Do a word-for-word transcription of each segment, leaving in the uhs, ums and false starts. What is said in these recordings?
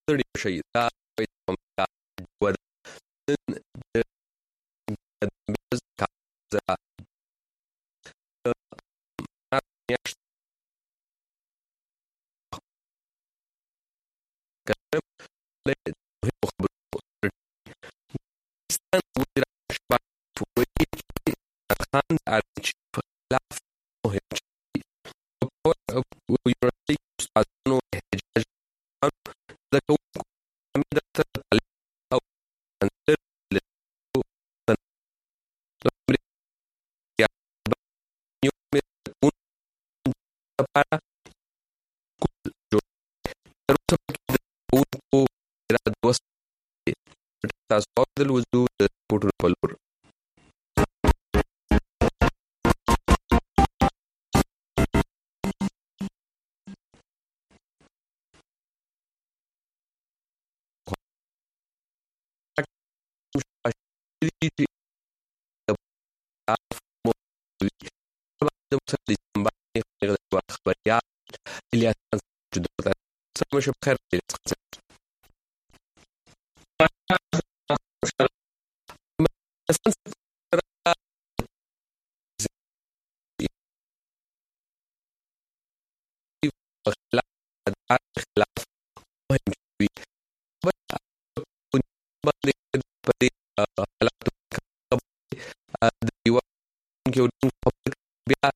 ستړي شي دا وده د بز کا زرا میاشت کړم له خبرو ستان وزیر شباب فوی خان ارچ خلاف مهم او یونیورسيټي استادانو احتجاج د کوم د تعلیم او انتر له یا یو مې لپاره کول جو تر اوسه د او را دوست تاسو د وجود پټو په لور خبريات اللي جدود سمش بخير خلاف مهم شوي د یو کې بیا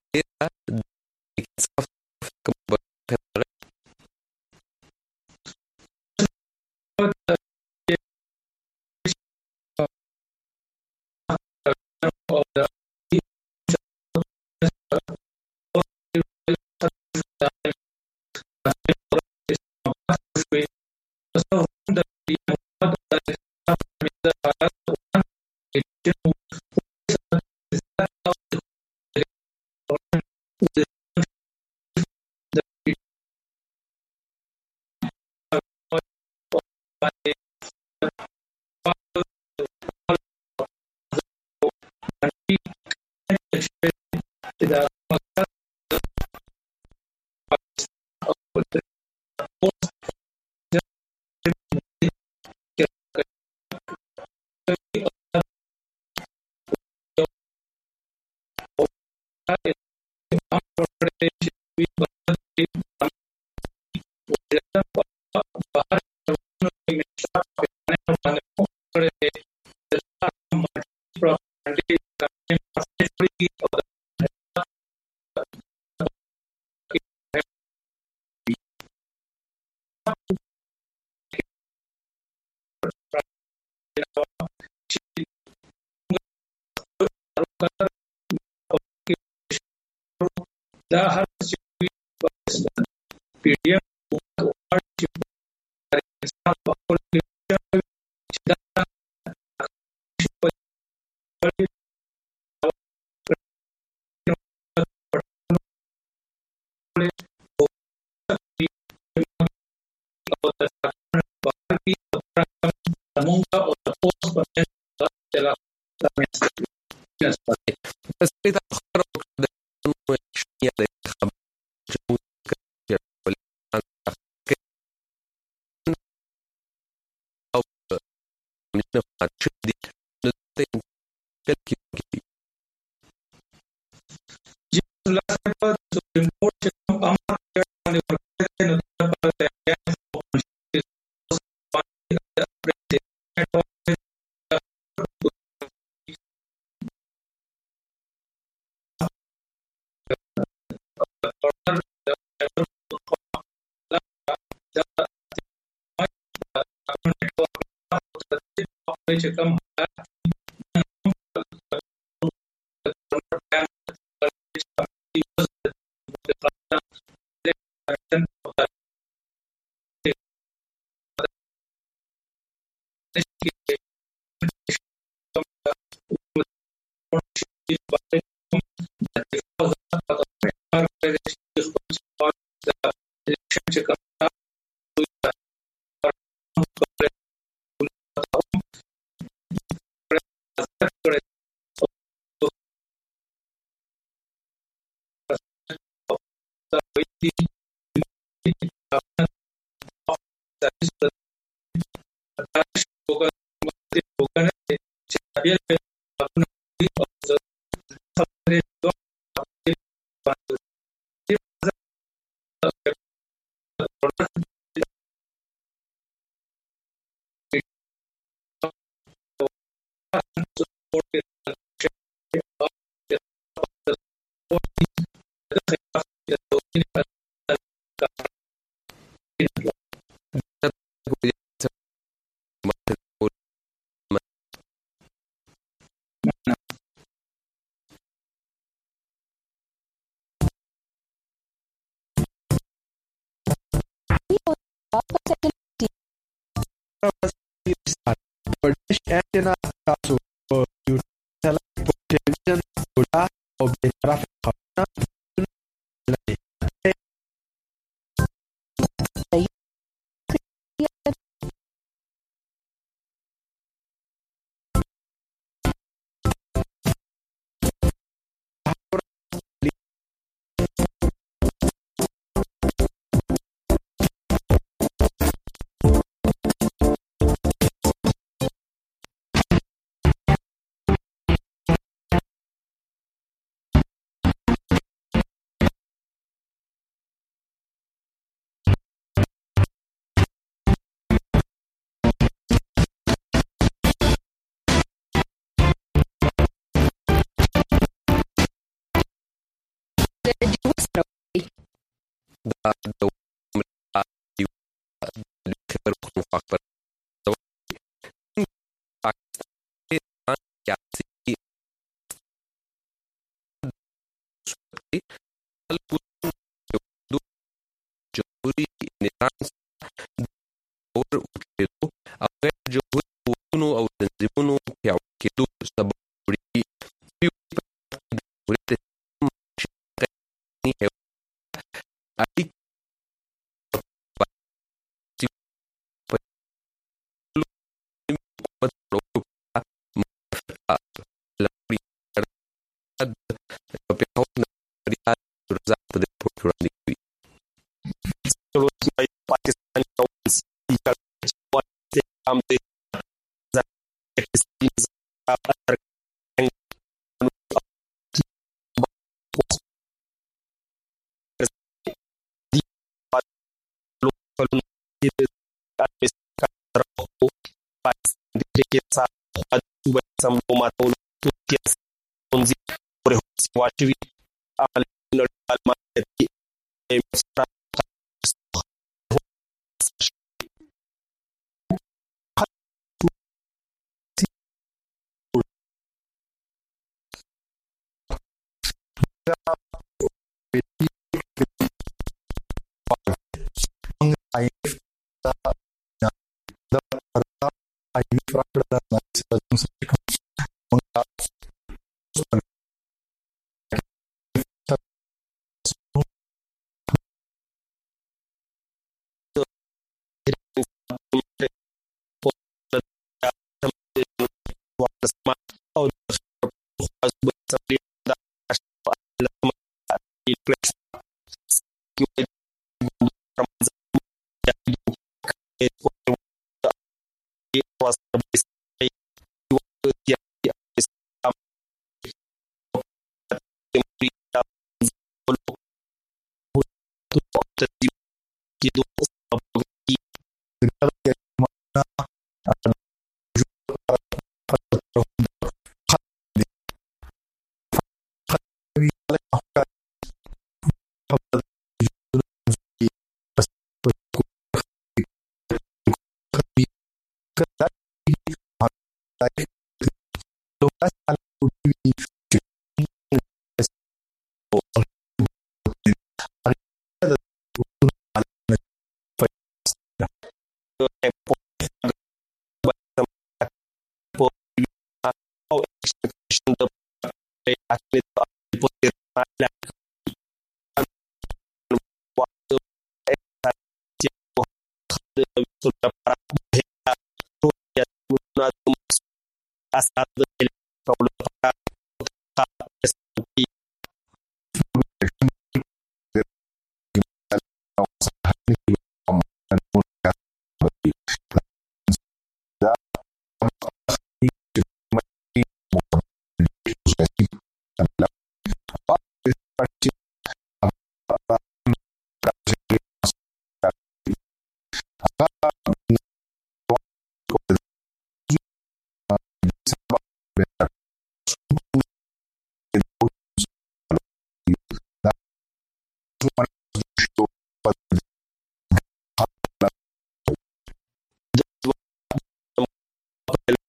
دا هر څه پی ډی اف او ارشیف انسان په خپل کې چې دا چې کوم Había una British antenna taso yu tala television solar of the traffic da da خبر مخ پر پاکستان سیاسی جمهوری نظام اور وکړو او غیر جمهوري قوتونو او تنظیمونو پیاوړي کېدو سبب وړي اړیکې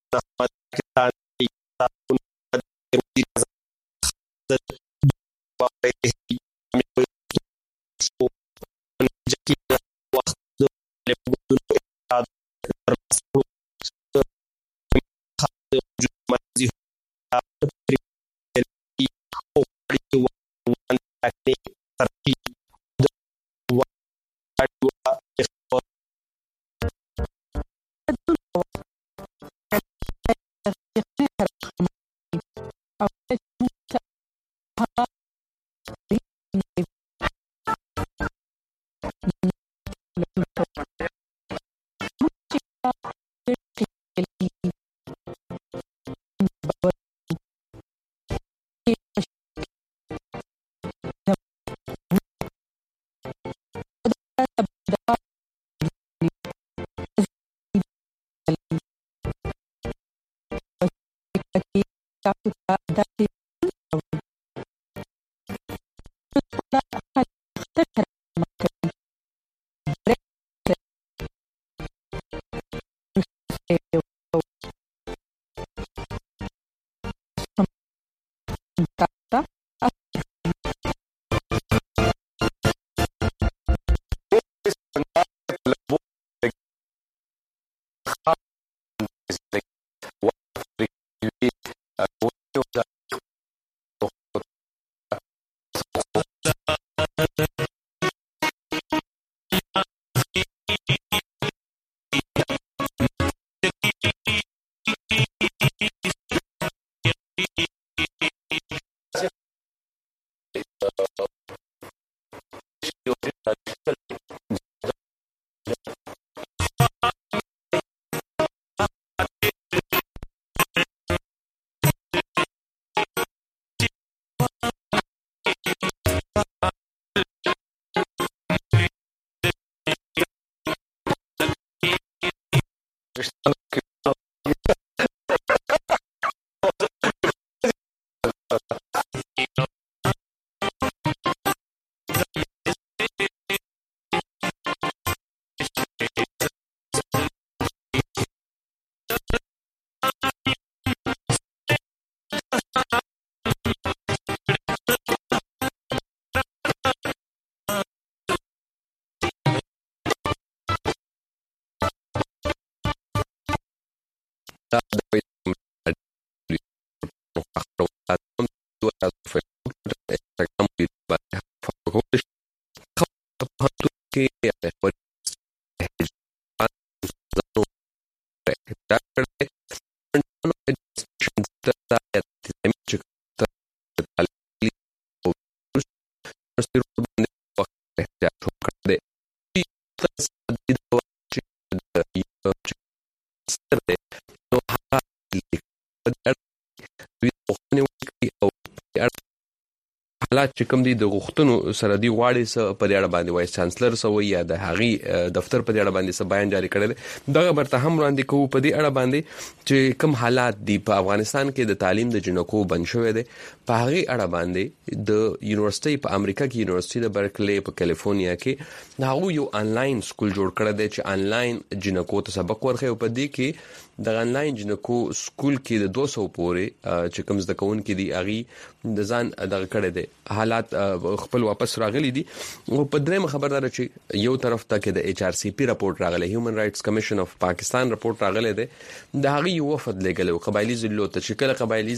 حالات چې کوم دي د غوښتنو سره دی غواړي س په دې اړه باندې وایس چانسلر سو یا د هغي دفتر په دې اړه باندې س بیان جاری کړل دغه برته هم وړاندې کوو په دې اړه باندې چې کوم حالات دی په افغانستان کې د تعلیم د جنکو بند شوې دي په هغه اړه باندې د یونیورسيټي په امریکا کې یونیورسيټي د برکلی په کیلیفورنیا کې دا یو انلاین سکول جوړ کړی دی چې انلاین جنکو ته سبق ورخي او په دې کې د انلاین جنکو سکول کې د دوه سوه پورې چې کوم زده کوونکي دي اغي د ځان دغه کړی دی حالات خپل واپس راغلي دي او په درېم خبردار چې یو طرف ته کې د ایچ آر سی پی راپورټ راغلی هیومن رائټس کمیشن اف پاکستان راپورټ راغلی دی د هغه یو وفد لګل او قبایلی ضلعو ته چې کله قبایلی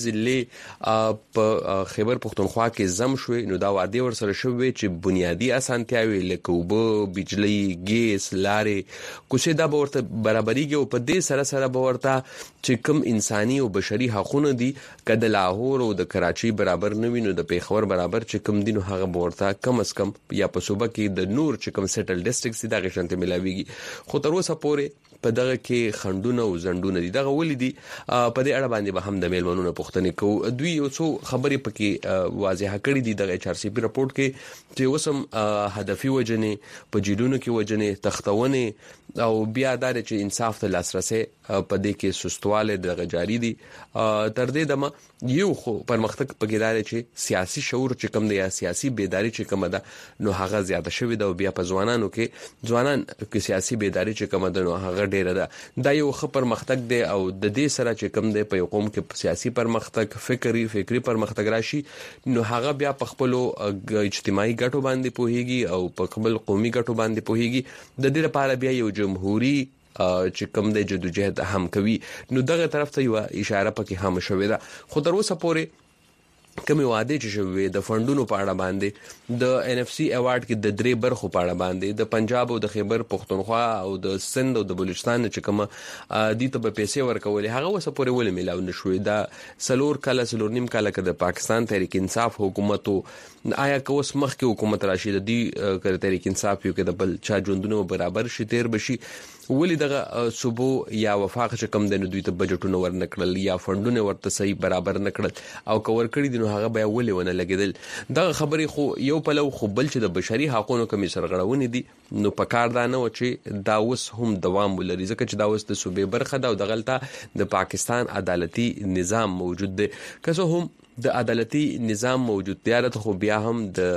ضلع په خیبر پختونخوا کې زم شوې نو دا وعده ور سره شوې چې بنیادی اسانتیاوي لکه وب بجلی ګیس لارې کوڅه دا به ورته برابرېږي او په دې سره سره به ورته چې کوم انساني او بشري حقوقونه دي کله لاهور او د کراچي برابر نه وینو د پیښور برابر چې کوم دینو هغه ورته کم اس کم یا په صوبه کې د نور چې کوم سیټل ډیسټریکټس دي دغه شانته ملاويږي خو تر اوسه پورې په دغه کې خندونه او زندونه دي دغه ولې دي په دې اړه باندې به هم د میلمنونو پوښتنه کوو دوی یو څو خبرې پکې واضح کړې دي د ایچ آر سی پی راپورټ کې چې وسم هدفي وجنې په جیلونو کې وجنې تختونه او بیا دا چې انصاف ته لاسرسي په دې کې سستواله د جاری دي تر دې دمه یو خو پرمختګ پکې دا چې سیاسي شعور چې کم دی یا سیاسي بیداری چې کم ده نو هغه زیاته شوی دا بیا په ځوانانو کې ځوانان کې سیاسي بیداری چې کم ده نو هغه ډیره ده. دا یو ښه پرمختګ دی او د دې سره چې کوم دی په یو قوم کې سیاسي پرمختګ فکری فکری پرمختګ راشي نو هغه بیا په خپل اجتماعي ګټو باندې پوهیږي او په خپل قومي ګټو باندې پوهیږي. د دې لپاره بیا یو جمهوریت چې کوم د جدوجہد هم کوي نو دغه طرف ته یو اشاره پکې هم شوې ده. خو تر اوسه پورې کوم وعده چې شوې د فندونو په اړه باندې د ان اف سی ایوارډ کې د درې برخو په اړه باندې د پنجاب او د خیبر پختونخوا او د سند او د بلوچستان چې کوم د ته په پیسې ورکولې هغه وسه پورې ولې ملاو نشوې. دا سلور کله سلور نیم کله کې د پاکستان تحریک انصاف حکومت آیا کوس مخ کې حکومت راشي د دې کړه تحریک انصاف یو کې د بل چا ژوندونو برابر شي تیر بشي ولی دغه صوبو یا وفاق چې کم د دوی ته بجټونه ورنکړل یا فندونه ورته صحیح برابر نکړل او کور کړی دي نو هغه بیا ولې ونه لګیدل. دغه خبرې خو یو په لو خو بل چې د بشري حقوقو کمیسر غړونې دي نو په کار دا نه و چې دا اوس هم دوام ولري ځکه چې دا اوس د صوبې برخه ده او د غلطه د پاکستان عدالتي نظام موجود دی. که څه هم د عدالتي نظام موجود دی راته خو بیا هم د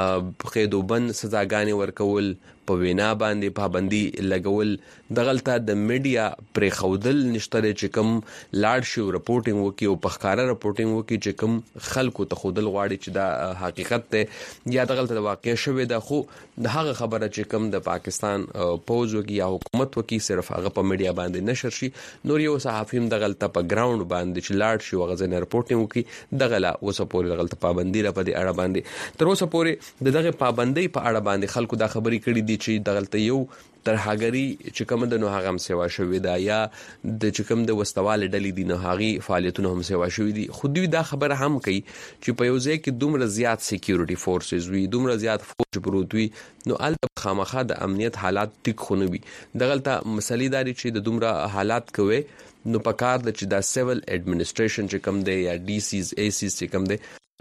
قیدوبند سزاګانې ورکول په وینا باندې پابندي لګول د غلطه د میډیا پرې خودل نشته چې کوم لاړ شي رپورټینګ وکي او په ښکارا رپورټینګ وکي چې کوم خلکو ته خودل غواړي چې دا حقیقت ته یا د غلطه واقع شوی دا خو د هغه خبره چې کوم د پاکستان پوز وکي یا حکومت وکي صرف هغه په میډیا باندې نشر شي نور یو صحافیم د غلطه په ګراوند باندې چې لاړ شي وغه ځنه رپورټینګ وکي دغه لا اوسه پورې غلطه پابندي را په دې اړه باندې تر اوسه پورې د دغه پابندي په اړه باندې خلکو دا خبرې کړې دي چې د غلطه یو ترهاګری چې کوم د نو هغه هم سیوا شوې ده یا د چې کوم د وستواله ډلې دي نو هغه فعالیتونه هم سیوا شوې دي. خو دوی دا خبره هم کوي چې په یو ځای کې دومره زیات سکیورټي فورسز وي دومره زیات فوج پروت وي نو البته خامخا د امنیت حالات ټیک خونه وي. د غلطه مسلې داري چې د دومره حالات کوي نو په کار د چې دا سیول اډمنسټریشن چې کوم دی یا ډي سیز ای سیز چې کوم دی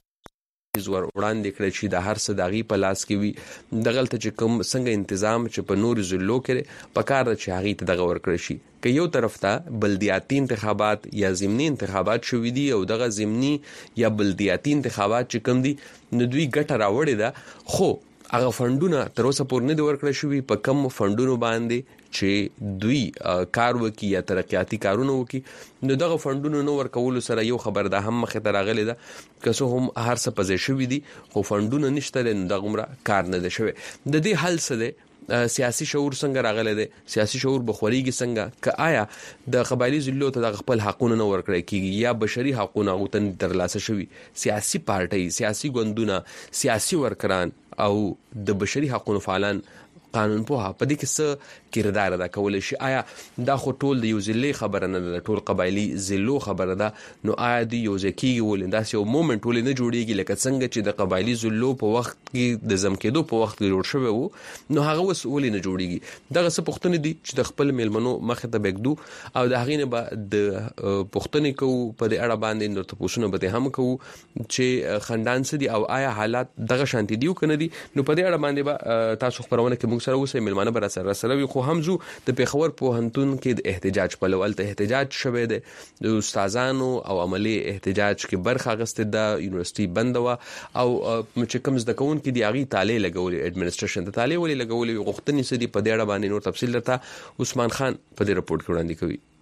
زور وړاندې کړی چې د هر څه داغي په لاس کې وي د غلطه چې کوم څنګه تنظیم چې په نور ضلعو کې په کار د چې هغه ته دغه ورکړی شي که یو طرف ته بلدیاتي انتخابات یا ضمني انتخابات شوې دي او دغه ضمني یا بلدیاتي انتخابات چې کوم دي نو دوی ګټه راوړي ده خو هغه فندونه تر اوسه پورې نه ورکړی شوی په کم فندونو باندې چې دوی کار وکي یا ترقیاتي کارونه وکي نو دغه فندونو نو ورکول سره یو خبر ده هم مخه ترغلي ده که څه هم هر څه پځې شوی دي خو فندونه نشته نو دغه عمره کار نه ده شوی. د دې حل څه ده سیاسي شعور څنګه راغلی دی سیاسي شعور بخوريږي څنګه که آیا د قبایلی ضلعو ته د خپل حقوقونه نه ورکړی کیږي یا بشري حقوقونه او تن ترلاسه شوی سیاسي پارټي سیاسي ګوندونه سیاسي ورکران او د بشري حقوقو فعالان قانون په په دې کې څه کردار ادا کول شي آیا دا خو ټول د یو ضلع خبره نه ده ټول قبایلی ضلعو خبره ده نو آیا د یو ځکه ولندا یو مومنت ولې نه جوړیږي لکه څنګه چې د قبایلی ضلعو په وخت کې د زمکېدو په وخت کې جوړ شوی وو نو هغه وس ولې نه جوړیږي دغه څه پښتنې دي چې د خپل میلمنو مخه ته بګدو او د هغې نه به د پښتنې کو په دې اړه باندې نو تاسو به هم کو چې خندان سدي او آیا حالات دغه شانتي دیو کنه دي نو په دې اړه باندې تاسو خبرونه کې موږ سره اوسه میلمانه بر سره سره خو همزو د پیښور په هنتون کې د احتجاج په لول ته احتجاج شوه د استادانو او عملی احتجاج کې برخه غسته د یونیورسيټي بند و او چې کوم زده کون کې دی اغي تعالی لګولې اډمنسټریشن ته تعالی ولې لګولې غوښتنې سدي په دې اړه باندې نور تفصیل درته عثمان خان په دې رپورت کې وړاندې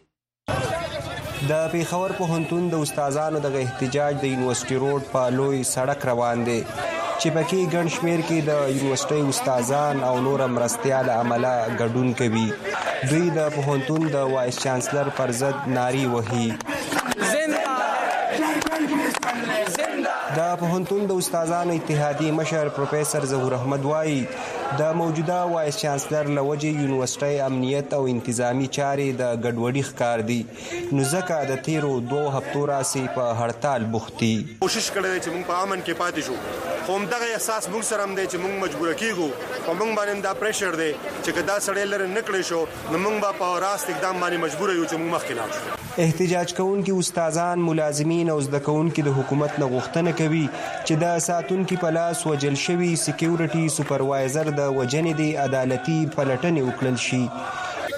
کوي. د پیښور په هنتون د استادانو د احتجاج د یونیورسيټي روډ په لوی سړک روان دي چې پکې ګڼ شمیر کې د یونیورسيټي استادان او نور مرستيال عمله ګډون کوي. دوی د پوهنتون د وایس چانسلر پر ضد ناري وهي. د پوهنتون د استادانو اتحادیې مشر پروفیسور ظهور احمد وایي د موجوده وایس چانسلر لوجه یونیورسيټي امنیت او انتظامی چارې د ګډوډي ښکار دي نو ځکه د تیرو دوه هفتو راسي په هړتال بوختي. کوشش کړی چې موږ په امن کې پاتې شو خو دغه احساس موږ سره هم دی چې موږ مجبور کیږو په موږ باندې دا پریشر دی چې کدا سړی لره نکړې شو نو موږ به په راست اقدام باندې مجبور یو چې موږ مخکې لاړ شو. احتجاج کوونکي استادان ملازمین او زده کوونکي د حکومت نه غوښتنه کوي چې د ساتونکو په لاس وجل شوی سکیورټي سپروایزر د وجنې د عدالتي پلټنې وکړل شي.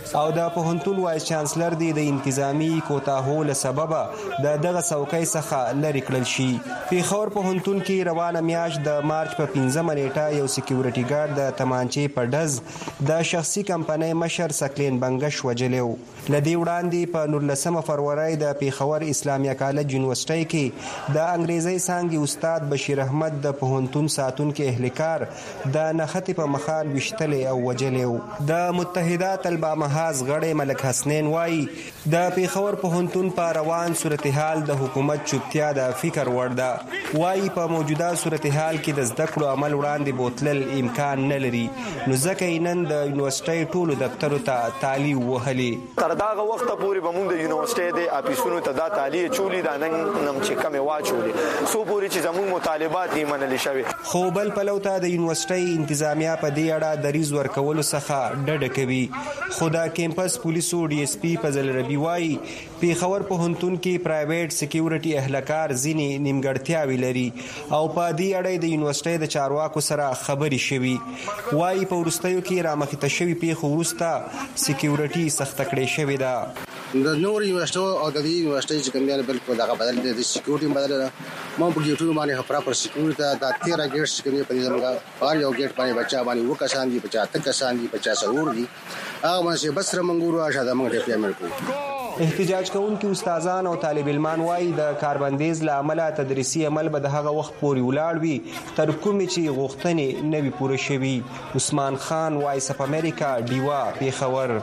او د پوهنتون وایس چانسلر دی د انتظامی کوتاهو له سبب د دغه څوکۍ څخه لري کړل شي. پیښور پوهنتون کې روانه میاشت د مارچ په پنځمه نیټه یو سکیورټي ګارد د تمانچې په ډز د شخصي کمپنۍ مشر سکلین بنگش وجلی و. لدی وړاندې په نولسمه فروری د پیښور اسلامیه کالج یونیورسيټي کې د انګریزي څانګې استاد بشیر احمد د پوهنتون ساتونکو اهلکار د نښتې په مخال وشتلې او وجلی و. د متحدات البامه محاذ غړی ملک حسنین وایي د پیښور پوهنتون په روان صورتحال د حکومت چوپتیا د فکر وړ ده. وایي په موجوده صورتحال کې د زده کړو عمل وړاندې بوتلل امکان نه لري، نو ځکه یې نن د یونیورسيټي ټولو دفترو ته تالی وهلې. تر دغه وخته پورې به موږ د یونیورسيټي د اپیسونو ته دا تالی چولې دا نن نم چې کمې واچولې سو پورې چې زموږ مطالبات یې منل شوي. خو بل پلو ته د یونیورسيټي انتظامیه په دې اړه دریز ورکولو څخه ډډه کوي. خو د کیمپس پولیسو ډي اس پی فضل ربی وایي پیښور پوهنتون کې پرایویټ سکیورټي اهلکار ځینې نیمګړتیاوې لري او په دې اړه د یونیورسيټي د چارواکو سره خبرې شوي. وایي په وروستیو کې رامخته شوي پیښو وروسته سکیورټي سخته کړې شوې ده. د نور یونیورسيټي او د دې یونیورسيټي چې کوم دی بالکل دغه بدل دي، د سکیورټي بدل ده. مو په ګیټونو باندې پراپر سکیورټي د تیرا ګیټ سکیورټي په دې زموږه هر یو ګیټ باندې بچا باندې وکاسان دي پچاته کسان دي پچاس اور دي هغه مشه بس رمنګورو اشه د موږ ډیپلوماټ کو. احتجاج کوونکي استادان او طالب علمان وایي د کاربندیز له امله تدریسي عمل به د هغه وخت پورې ولاړ وي تر کومې چې غوښتنې نه وي پوره شوي. عثمان خان، وایس اف امریکا، ډیوا، پیښور.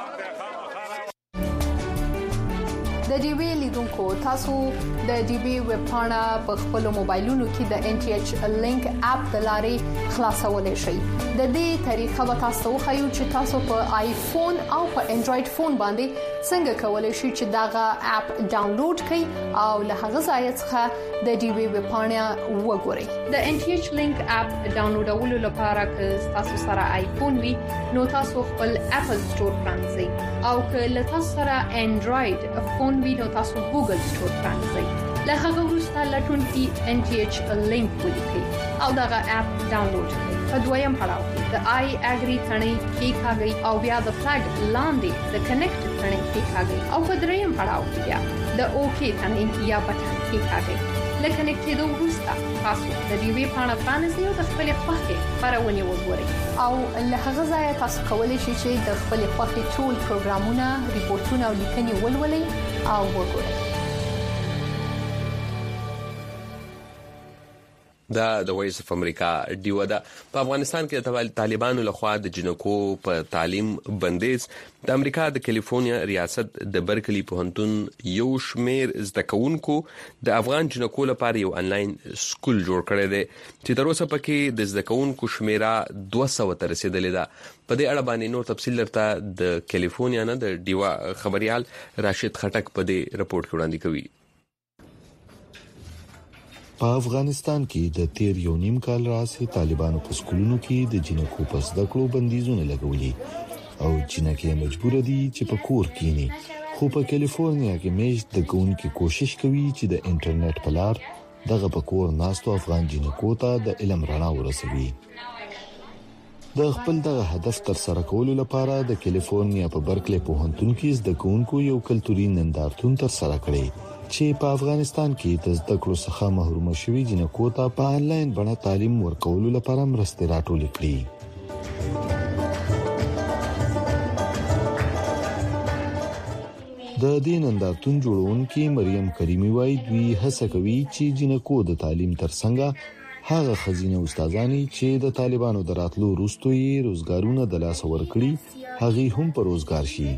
د ډي وی لیدونکو تاسو د ډي وی ویب پاڼه په خپل موبایلونو کې د ان ټي ایچ لینک اپ د لارې خلاصولای شئ. د دې طریقه به تاسو خو چې تاسو په آیفون او په انډراید فون باندې څنګه کولای شئ چې داغه اپ ډاونلوډ کړئ او له هغه ځای څخه د ډي وی ویب پاڼه وګورئ. د ان ټي ایچ لینک اپ ډاونلوډولو لپاره که تاسو سره آیفون وي نو تاسو خپل اپل سٹور پرانځئ او که له تاسو سره انډراید فون وي نو تاسو ګوګل سٹور پرانځئ. له هغه وروسته لټونکي ان ټي ایچ لینک ولیکئ او دغه اپ ډاونلوډ کړئ. په دویم پړاو کې د آی اګری ثنې کلیکاږئ او بیا د فلګ لاندې د کنیکټ ثنې کلیکاږئ او په دریم پړاو کې بیا د اوکی ثنې یا بټن کلیکاږئ. لکه نکټېدو وروسته تاسو د ډي وی پاڼه پرانیزئ او د خپل خوښې خبرونه وګورئ او له هغه ځایه تاسو کولی شئ چې د خپل خوښې ټول پروګرامونه، ریپورتونه او لیکنې ولولئ او وګورئ. دا د وایس اف امریکا ډیو ده. په افغانستان کې د طالبانو لخوا د جنکو په تعلیم بندیز د امریکا د کیلیفورنیا ریاست د برکلی پوهنتون یو شمیر زده کوونکو د افغان جنکو لپاره یو انلاین سکول جوړ کړی دی چې تر اوسه پکې د زده کوونکو شمیره دوه سوه ته رسیدلې ده. په دې اړه باندې نور تفصیل لرته د کیلیفورنیا نه د ډیوا خبريال راشد خټک په دې رپورت کې وړاندې کوي. په افغانستان کې د تیر یو نیم کال راځي طالبانو په سکولونو کې د جنکو په زده کړو بندیزونه لګولي او جنکې مجبور دي چې په کور کېني. خو په کیلیفورنیا کې میش د کوونکو کوشش کوي چې د انټرنیټ په لار دغه په کور ناستو افغان جنکو ته د علم رڼا ورسوي. د خپل دغه هدف تر سره کولو لپاره د کیلیفورنیا په برکلی پوهنتون کې زده کوونکو یو کلتوري نندارتون تر سره کړی چې په افغانستان کې د زده کړو څخه محروم شوي جنکو ته په انلاین بڼه تعلیم ورکولو لپاره مرستې راټولې کړې. د دې نندارتون جوړونکي مریم کریمی وایي دوی هڅه کوي چې جنکو د تعلیم ترڅنګ هغه خزینه استادانی چې د طالبانو د راتلو وروسته یې روزګارونه د لاس ورکړي هغه هم په روزګار شي.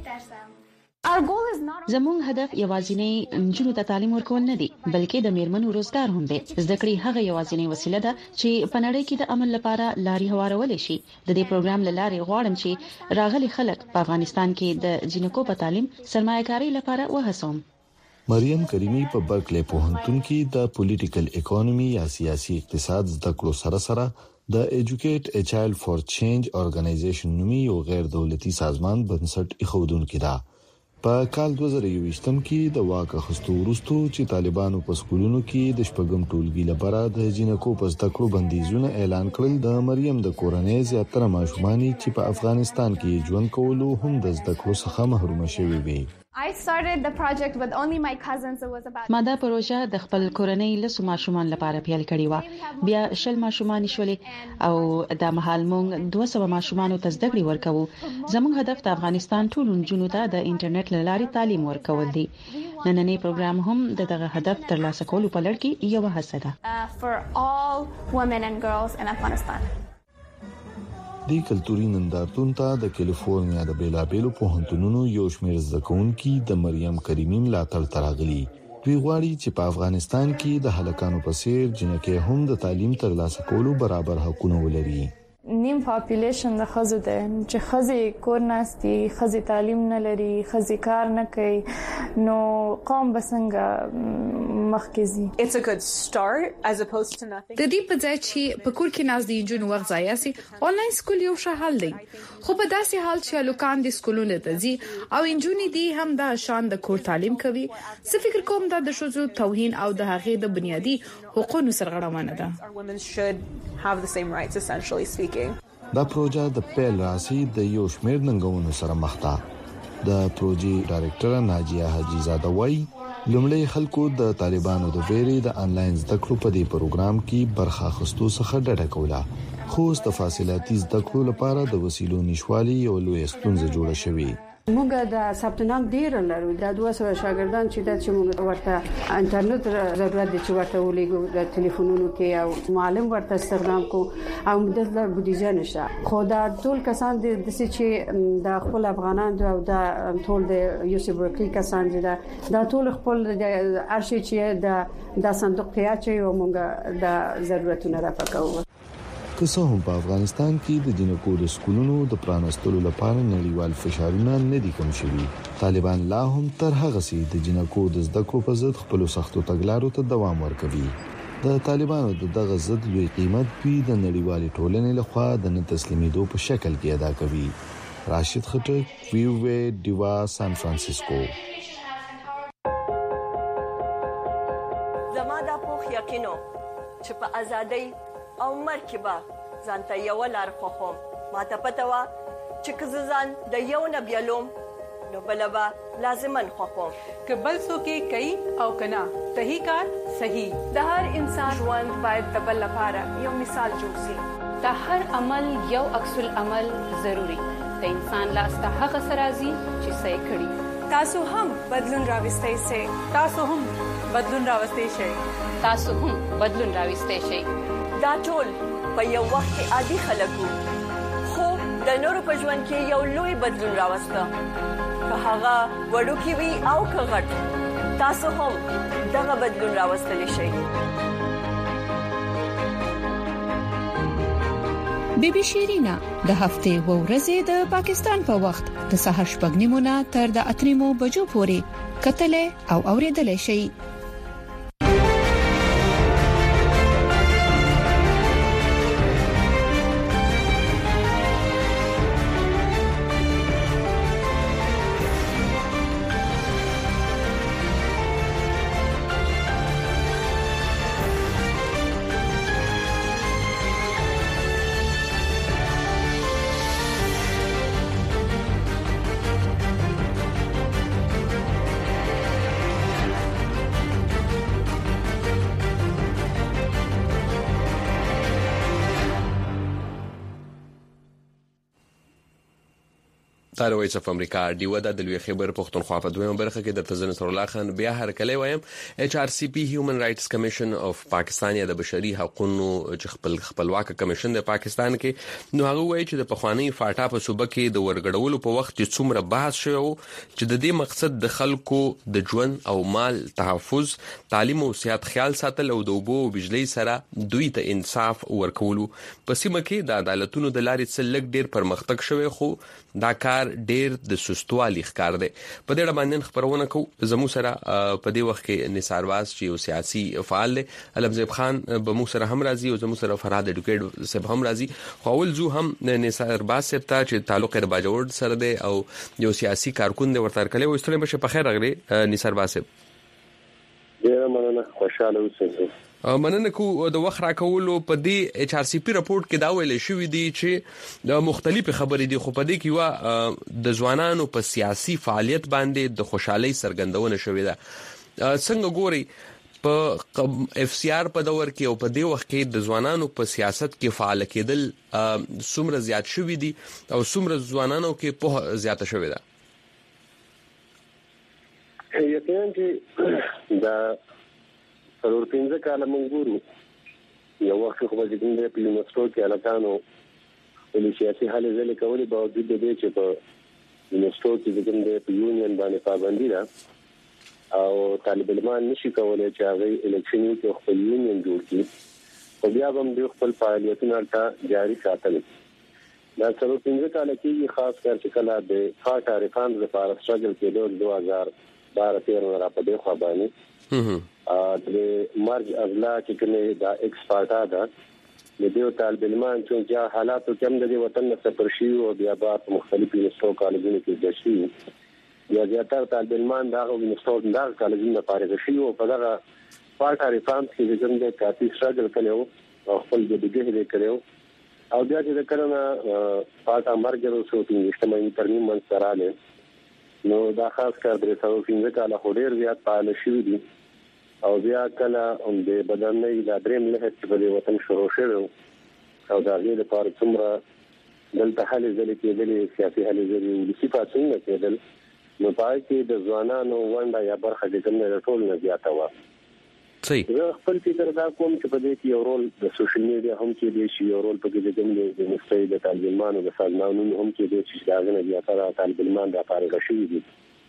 زموږ هدف یوازینی نجونو ته تعلیم ورکول نه دی بلکې د میرمنو روزګار هم دی. زده کړې هغه یوازینی وسیله ده چې په نړۍ کې د عمل لپاره لارې هوارول شي. د دې پروګرام لاره غواړم چې راغلي خلک په افغانستان کې د جنکو په تعلیم سرمایه‌کاري لپاره وهڅوم. مریم کریمی په برکلی پوهنتون کې د پولیټیکل اکانومي یا سیاسي اقتصاد زده کړو سره سره د ایجوکیټ ا چایلډ فار چینج ارګنایزیشن نومي یو غیر دولتي سازمان بنسټ ایښودونکې ده په کال دوه زره یوویشتم کې د واک اخیستو وروسته چې طالبانو په سکولونو کې د شپږم ټولګي لپاره د جنکو په زده کړو بندیزونه اعلان کړل، د مریم د کورنۍ زیاتره ماشومان چې په افغانستان کې ژوند کولو هم د زده کړو څخه محروم شوي وي. I started the project with only my cousins. It was about ما دا پروژه د خپل کورنۍ لسو ماشومان لپاره پیل کړې و. بیا شل ماشومان شولې او د مهال مونږ دوه سوه ماشومان ته زده کړې ورکوو. زموږ هدف د افغانستان ټول نجونو ته د انټرنیټ لارې تعلیم ورکول دي. نننې پروګرام هم د دغه هدف ترلاسه کولو په لړ کې یو هڅه ده. uh, for all women and girls in Afghanistan. د کلتوري نندارتون ته د کالیفورنیا د بیلابېلو پوهنتونونو یو شمېر زده کوونکي د مریم کریمي ملاتړ ته راغلي. دوی غواړي چې په افغانستان کې د هلکانو په څیر جنکې هم د تعلیم ترلاسه کولو برابر حقونه ولري. نیم پاپولیشن د خزو ده چې خزي کور ناستي، خزي تعلیم نه لري، خزي کار نه کوي، نو قوم بسنګ مخکزي. It's a good start as opposed to nothing. د دې په ځای چې په کور کې ناز دي جنو وخت ضایع سي، آنلاین سکول یو ښه حل دی. خو په داسې حال چې لوکان د سکولونو ته ځي او انجونې دي هم د شان د کور تعلیم کوي، څه فکر کوم دا د شوزو توهین او د هغې د بنیادی حقوقو سرغړونه ده. Women should have the same rights, essentially speaking. دا پروژه د پیل راسي د یو شمېر ننګونو سره مخ ده. د پروژې ډایرکټر ناجیه حاجی زاده وایي لومړی خلکو د طالبانو د ویري د انلاین زده کړو په دې پروګرام کې برخه اخیستو څخه ډډه کوله، خو د فاصلاتي زده کړو لپاره د وسیلو نشوالي یو لوی ستونزه جوړه شوې. موږ د ثبت نام ډیر لرو، د دوه سوه شاګردان چې د چې موږ ورته انټرنیټ ضرورت دي چې ورته ولېږو د ټلیفونونو کې او معلم ورته استخدام کو او د بودیجه نشته. خو دا ټول کسان د چې د خپل افغانان او د ټول د یوسف برکلی کسان دي دا ټول خپل د ارشي چې د د صندوق کې اچي او موږ د ضرورتونو راپکوو. که څه هم په افغانستان کې د جنکو د سکولونو د پرانستلو لپاره نړیوال فشارونه نه دي کم شوي، طالبان لا هم تر هغه سي د جنکو د زده کړو په ضد خپل سختو تګلارو ته دوام ورکوي. د طالبانو د دغه ضد لوی قیمت په د نړیوال ټولنې لخوا د نه تسلیمېدو په شکل کې ادا کوي. راشد خټک، ویو ډیوا، سان فرانسیسکو. زما د پوخ یقینو چې په ازادۍ او مرکبه ځانته یو لار خوخم، ما ته پته وا چې که ځان د یو نه بیلوم نو بلبا لازمن خوخم، که بل څوک کوي او کنا صحیح کار صحیح. د هر انسان ژوند باید د بل لپاره یو مثال جوړ شي. د هر عمل یو عکس العمل ضروری. د انسان لاس ته هغه سرازي چې صحیح کړي. تاسو هم بدلون راوستئ سي. تاسو هم بدلون راوستئ شئ. تاسو هم بدلون راوستئ شئ. دا ټول په یو وخت کې عادي خلک وو، خو د نورو په ژوند کې یو لوی بدلون راوسته، که هغه وړوکی وي او که غټ. تاسو هم دغه بدلون راوستلی شئ. بی بی شیرینا د هفته و ورځې د پاکستان په وخت د سهار شپږ نیمو نه تر د اته نیمو بجو پورې کتلې او اوریدلې شي. دا وایي چې امریکا ډیو د لوی خبر پښتونخوا په دویمه برخه کې د تزن نصر الله خان بیا هرکلی وایم. ایچ آر سی پی هیومن رائټس کمیشن اف پاکستان یا د بشري حقوقو چې خپل خپلواک کمیشن د پاکستان کې نو هغه وایي چې د پخوانی فاټا په صوبه کې د ورګړولو په وخت چې څومره بحث شوی چې د دې مقصد د خلکو د ژوند او مال تحفظ، تعلیم او صحت خیال ساتل او د اوبو او بجلی سره دوی ته انصاف ورکولو. په سیمه کې د عدالتونو د لارې څخه لږ ډیر پرمختګ شوی، خو دا کار کار ډیر د سستوالي ښکار دی. په دې اړه باندې خبرونه کوو زمو سره په دې وخت کې نثار باز چې یو سیاسي فعال دی، علمزیب خان به مو سره هم راځي او زمو سره فرهاد اډوکیټ صاحب هم راځي. خو اول زو هم نثار باز صاحب ته چې تعلق د باجوړ سره دی او یو سیاسي کارکون دی ورته کله وستلې بشه. په خیر راغلی نثار باز صاحب. ډیر مننه، خوشاله اوسئ. مننه کو د وخت راکولو. په دې ایچ آر سی پی رپورت کې دا ویل شوی دی چې د مختلفې خبرې دي، خو په دې کې وا د ځوانانو په سیاسي فعالیت باندې د خوشحالي څرګندونه شوې ده. څنګه ګوري په اف سی آر په دور کې او په دې وخت کې د ځوانانو په سیاست کې فعال کېدل څومره زیات شوی دي او څومره ځوانانو کې په زیاته شوې ده؟ یقینا چې دا څلور پنځه کاله موږ ګورو یو وخت خو به کوم دی په یونیورسيټو کې الکانو د سیاسي حل ځلې کولې باوجود د دې چې په یونیورسيټو کې کوم دی په یونین باندې پابندي ده او طالب علمان نشي کولای چې هغه الیکشن کې خپل یونین جوړ کړي او بیا هم د خپل فعالیتونو ته جاري ساتل. دا څلور پنځه کاله کې خاص کر چې کله د خاطر ریفاند لپاره سټرګل کېدو دوه هزار بارہ تیرہ را په دې خوا باندې د مرج ازلا چې کومه دا ایکسپارټا ده د دې طالب علمان چې حالاتو کم د وطن نه سفر شي او بیا په مختلفو یونیورسيټو کالجونو کې دشي یا زیاتره طالب علمان دا یونیورسيټو دا کالجونو فارغ شي او په دغه پارټا ریفارم کې د کوم کافي سټرګل کړو او خپل د دغه لري کړو او بیا چې کړنه پارټا مرګ وروسته په اجتماعي ترمیم منځراله نو دا خاص کار درې سو څنګه کاله هډیر زیات فعال شوی دي او بیا کله هم د بدنۍ د دریم له چې په وطن شروع شوه او دا غیر لپاره څومره دلته حل ځلې کېدلې سیاسي حل ځلې د صفاتونو کېدل نو پای کې د ځوانانو ونده یا برخه د کوم نه ټول نه زیاته و. صحیح. زه خپل فکر دا کوم چې په دې کې یو رول د سوشل میډیا هم کې دی شي، یو رول په کې د کوم د مستعد د طالب علمانو د سازمانونو هم کې دی چې دا غنه زیاتره طالب علمان د فارغ شوي دي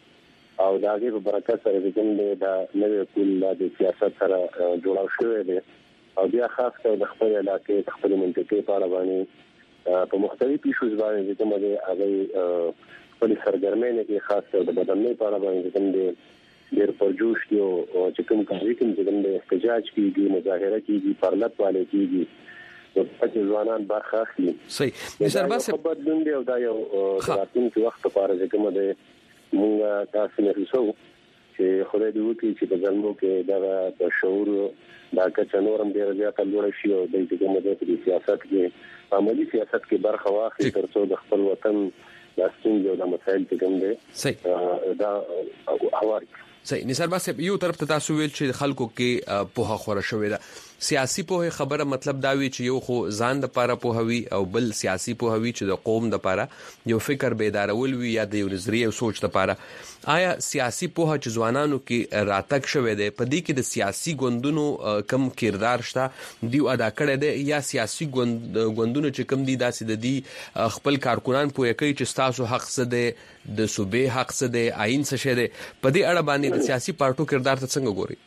او دا غي په برکت سره د کوم د نوې کول د سیاست سره جوړاو شوی دی او بیا خاص کر د خپل علاقې خپل منطقې په اړه باندې په مختلفو ایشوز باندې کوم د هغه خپل سرګرمۍ کې خاص کر د بدنۍ په اړه باندې کوم د ډېر پرجوش یو چې کوم کاري کوم چې کوم د احتجاج کیږي مظاهره کیږي پرلط والے کیږي او په ځوانان برخه اخلي. صحیح. نثار باز په بدلون دی او دا یو راتلونکي وخت لپاره چې کوم د موږ تاسو نه رسو چې خدای دې وکړي چې په ځلمو کې دا د شعور دا کچ نورم ډیر زیات لوړ شي او د دې کومه د سیاست کې عملی سیاست کې برخه واخلي ترڅو د خپل وطن د ستونزو د مسایل کې کوم دي. صحیح. دا اوار صحیح. نثار باز یو طرف ته تاسو ویل چې خلکو کې په خوره شوې ده سیاسي په خبره مطلب دا وی چې یو خو ځان د پاره په هوي او بل سیاسي په هوي چې د قوم د پاره یو فکر بیدارول وی یا د یو نظریه او سوچ د پاره. آیا سیاسي په چې ځوانانو کې راتک شوه دی په دې کې د سیاسي ګوندونو کم کردار شته دی ادا کړی دی یا سیاسي ګوندونو چې کم دي داسې د دې خپل کارکونان په کوي چې تاسو حق څه دی د صوبې حق څه دی آئین څه شه دی په دې اړه باندې د سیاسي پارټو کردار ته څنګه ګوري؟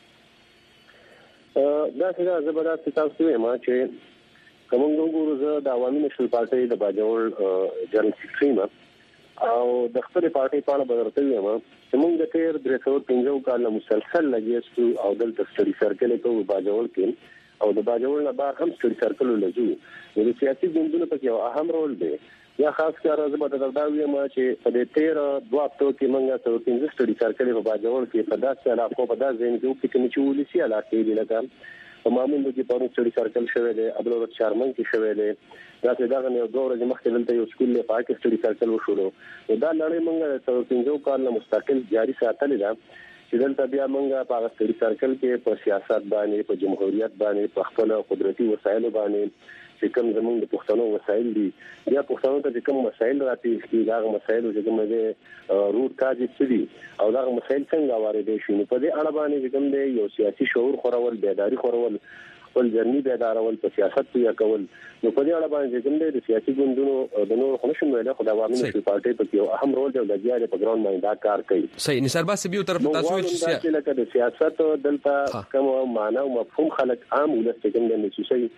دا څنګه زبردست تاسو یې ما چې کوم ګورو زه د عوامي نشل پارټي د باجوړ جنرال سیکریما او د خپل پارټي په اړه بدرته یم چې موږ د تیر درې سو پنځه کال مسلسل لګیستو او دلته سټډي سرکل کوو باجوړ کې او د باجوړ نه بعد هم سټډي سرکل لږو د سیاسي ګوندونو په یو اهم رول دی یا خاص کار زبردست دا ویم چې په دې تیر دوه هفتو کې موږ ته پنځه سټډي سرکل په باجوړ کې په داسې علاقو په داسې ځای کې چې چې ولسی علاقې دي لکه په معمول کې په سټډي سرکل شوی دی ابلور چارمن کې شوی دی دا چې دا نه دوه ورځې مخکې دلته یو سکول له پاک سټډي سرکل وشولو دا لړۍ موږ ته پنځه کال مستقل جاري ساتلې ده چې دلته بیا موږ په سټډي سرکل کې په سیاست باندې په جمهوریت باندې په خپل قدرتي وسایل باندې چې کوم زموږ د پښتنو وسایل دي بیا پښتنو ته کوم مسایل راځي چې دا مسایل چې کوم دي روټ کاږي سړي او دا مسایل څنګه واردې شي نو په دې اړه باندې کوم دي یو سیاسي شعور خورول بیداری خورول خپل ځرنی بیدارول په سیاست کې کول نو په دې اړه باندې کوم دي د سیاسي ګوندونو د نور خنشم ویل خو د عوامي نشل پارټي په یو اهم رول دی د جاري په ګراوند باندې دا کار کوي. صحیح. نثار باز به یو طرف تاسو چې لکه د سیاست دلته کوم معنا او مفهوم خلک عام ولست کوم د نشي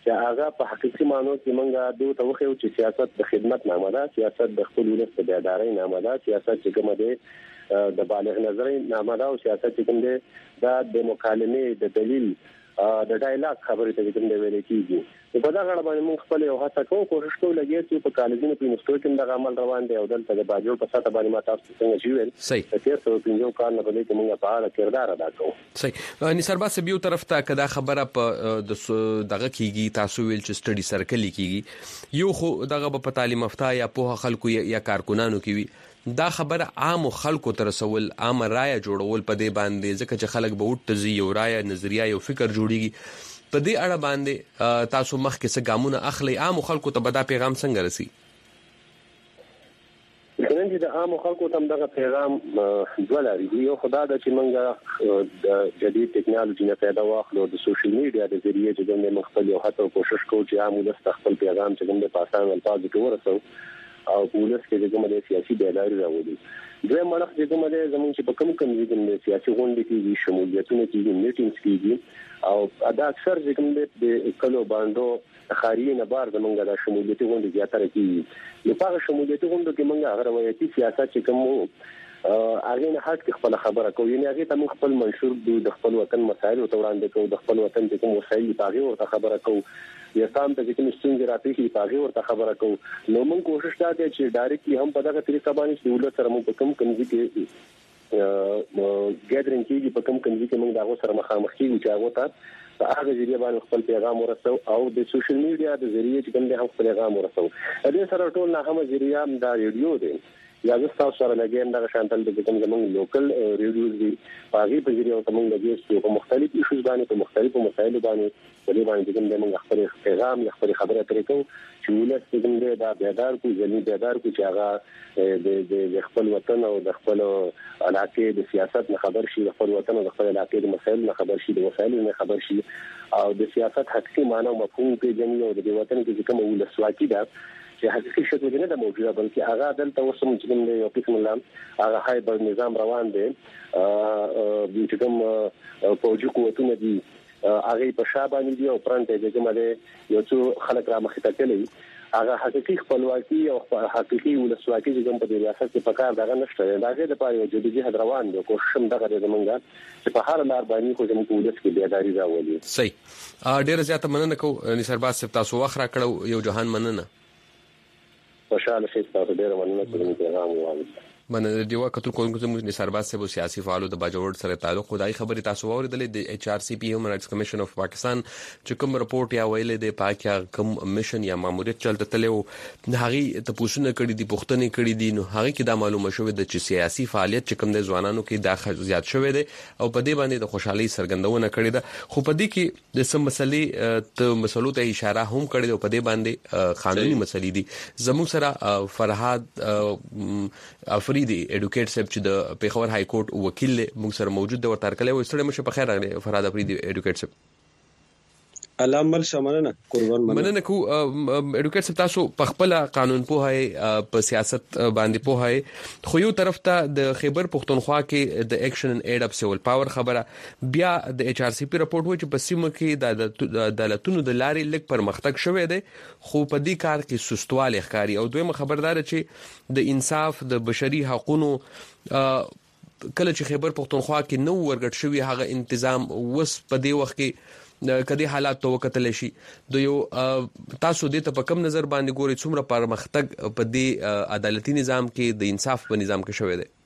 چې هغه په حقيقي معنی کې موږ دوی ته وخیو چې سیاست د خدمت نامه ده، سیاست د خپل ولس د بیدارۍ نامه ده، سیاست چې کومه ده د بالغ نظرۍ نامه ده، او سیاست چې کوم ده د مکالمې د دلیل د ډایلاګ خبرې ته کوم دی ویل کیږي. په دا غړ باندې موږ خپل یو هڅه کوو، کوشش کوو لګي چې په کالجونو په یونیورسيټو کې د عمل روان دي او دلته د باجوړ په ساته باندې ما تاسو څنګه شویل صحیح تیر څو پنځو کال نه بلې موږ په اړه کردار ادا کوو. صحیح. نثار با سبیو طرف ته کدا خبره په دغه کیږي تاسو ویل چې سټډي سرکل کیږي، یو خو دغه په تعلیم یافته یا په خلکو یا کارکونانو کې دا خبره عام خلکو تر رسول عام رائے جوړول په دې باندې ځکه چې خلک به وټ زی یو رائے نظریه یو فکر جوړیږي په دې اړه باندې تاسو مخکې څه ګامونه اخلي عام خلکو ته به دا پیغام څنګه رسي؟ څنګه د عام خلکو ته دغه پیغام دوه لري، یو خدای د چې موږ د جدید ټکنالوژي نه پیدا واخلو د سوشل میډیا د ذریعہ چې موږ مخکې یو هڅه کوشش کوو چې عام ولس خپل پیغام چې موږ په اسانه الفاظ کې ورسو او ولس کې د کومه سیاسي بیداری راوړي. دوی مړخ چې کومه ده زموږ چې په کوم کوم ځای کې سیاسي غونډې کېږي، شمولیتونه کېږي، میټینګز کېږي او دا اکثر چې کوم د کلو باندې خارجي نه بار زموږ د شمولیتي غونډې زیاتره کېږي. نو په شمولیتي غونډو کې موږ هغه روایتي سیاست چې کوم هغه نه هټ خپل خبره کوي، یعنی هغه ته موږ خپل منشور د خپل وطن مسایل او وړاندې کوو، د خپل وطن د کوم وسایل په اړه ورته خبره کوو، یا تام ته چې کوم ستونزې راپېښې په هغه ورته خبره کوو. نو موږ کوشش کوو چې ډایرکټلی هم په دغه طریقه باندې چې ولر سره موږ په کوم کوم کې ګیدرینګ کېږي، په کوم کوم کې موږ دا سره مخامخ کېږو چې هغه ته په هغه ذریعہ باندې خپل پیغام ورسو او د سوشل میډیا د ذریعہ چې کوم هم خپل پیغام ورسو. دې سره ټول نه هم ذریعہ دا ریډیو دی یا د تاسو سره لګیم دا شانتل د کوم زموږ لوکل ریډیوز دي په هغه په ذریعہ موږ لګیږو چې په مختلف ایشوز باندې په مختلفو مسایلو باندې په دې باندې کوم موږ خپل پیغام یا خپل خبره پرې کوو چې ولس څنګه دا بیدار کو ځنی بیدار کو چې هغه د خپل وطن او د خپل علاقې د سیاست نه خبر شي، د خپل وطن او د خپل علاقې د مسایلو نه خبر شي، د وسایلو نه خبر شي او د سیاست حقيقي معنی او مفهوم په جنګ او د وطن کې کوم ولسواکي ده چې حقيقي شکل کې نه د موجوده بلکې هغه دلته وسم چې کوم یو قسم لام هغه هایبر نظام روان دی د چې کوم فوجي قوتونه دي هغه په شابه دي او پرانته د کومه یو څو خلک را مخ ته کلی هغه حقيقي خپلواکي او حقيقي ولسواکي چې کوم په ریاست کې پکار دغه نشته، دغه د پاره یو جدي جهاد روان دی. کوشش هم دغه د منګا چې په هر لار باندې خو زموږ ولس کې بیداری راولي. صحیح. ډیر زیات مننه کو نثار باز صاحب، تاسو وخت را کړو، یو جهان مننه. خوشاله شئ، تاسو ډیر مننه کوم پیغام وایي. مننه دی وکړو کوم زموږ نثار باز صاحب سیاسي فعال د باجوړ سره تعلق خدای خبري تاسو اوریدلې د ایچ آر سی پی هیومن رائټس کمیشن اف پاکستان چې کوم رپورت یا ویلې د پاکیا کوم میشن یا ماموریت چلته تلو هغه ته پوښتنه کړې دي، پوښتنه کړې دي، نو هغه کې دا معلومه شوې ده چې سیاسي فعالیت چې کوم د ځوانانو کې دا زیات شوې ده او په دې باندې د خوشحالي سرګندونه کړې ده. خو په دې کې د سم مسلې ته مسلو ته اشاره هم کړې ده، په دې باندې قانوني مسلې دي. زموږ سره فرهاد افریدي ایډوکیټ صاحب چې د پیښور های کورټ وکیل موږ سره موجود دی، ورته کله وي ستړي مشه په خیر راغلی فرهاد افریدي ایډوکیټ صاحب. علامه شمننه قربان مننه کو ایډوکیټ صاحب، تاسو په خپل قانون پوهه په سیاست باندې پوهه، خو یو طرف ته د خیبر پختونخوا کې د اکشن ان ایډ اپ سیول پاور خبره، بیا د ایچ آر سی پی رپورت وایي چې په سیمه کې د دولتونو د لارې لږ پرمختګ شوی دی، خو په دې کار کې سستوالی ښکاري. او دویمه خبردار چې د انصاف د بشري حقوقو کله چې خیبر پختونخوا کې نو ورګټ شوی هغه تنظیم وس په دې وخت کې کدي حالات تو وکتل شي، د یو تاسو دې ته په کم نظر باندې ګوري څومره پرمختګ په دې عدالتي نظام کې د انصاف په نظام کې شوی دی؟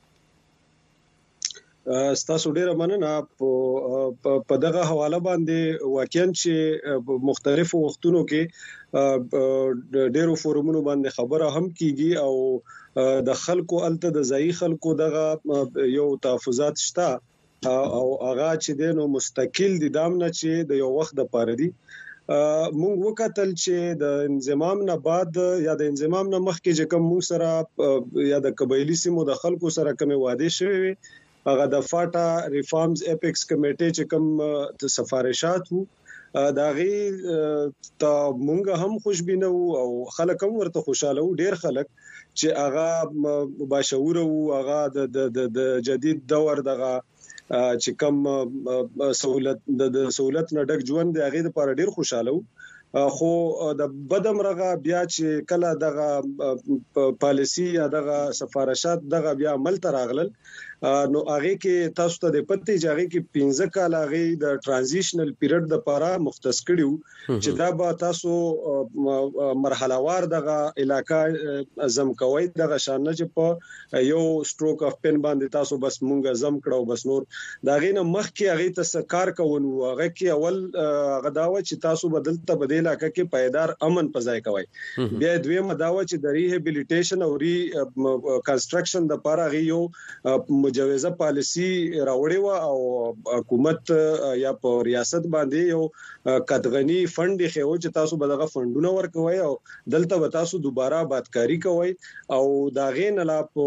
ستاسو ډیره مننه. په دغه حواله باندې واقعا چې مختلفو وختونو کې ډیرو فورمونو باندې خبره هم کیږي او د خلکو الته د ځای خلکو دغه یو تحفظات شته او هغه چې دینو مستقل دي دام نه چې د یو وخت د پاره دي. مونږ وکتل چې د انضمام نه بعد یا د انضمام نه مخکې چې کوم موږ سره یا د قبایلی سیمو د خلکو سره کوم وعده شوی هغه د فاټا ریفارمز اپیکس کمیټې چې کوم سفارشات وو دا غي ته مونږ هم خوشبینه وو او خلک هم ورته خوشاله وو. ډیر خلک چې هغه باشعور وو، هغه د د جدید دور دغه چې کوم سہولت د سہولت نه ډک ژوند دی هغه لپاره ډیر خوشاله وو. خو د بدمرغه بیا چې کله دغه پالیسی یا دغه سفارشات دغه بیا عمل ته راغلل نو هغه کې تاسو ته د پته چې هغه کې پنځه کال هغه د ترانزیشنل پیریډ د لپاره مختص کړیو چې دا به تاسو مرحله وار دغه علاقې زم کوي دغه شان چې په یو سټروک اف پن باندې تاسو بس مونږه زم کړو بس نور دا غینه مخ کې هغه ته کار کوونو هغه کې اول غداوه چې تاسو بدلته بدیل علاقې کې پایدار امن پځای کوي بیا دویم داوه چې د ریهابیلیټیشن او ری کنسټرکشن د لپاره غيو مجوزه پالیسی راوړې و او حکومت یا په ریاست باندې یو قطغنی فند خو چې تاسو به دغه فندونه ورکوي او دلته به تاسو دوباره آبادکاری کوي او دا غین لا په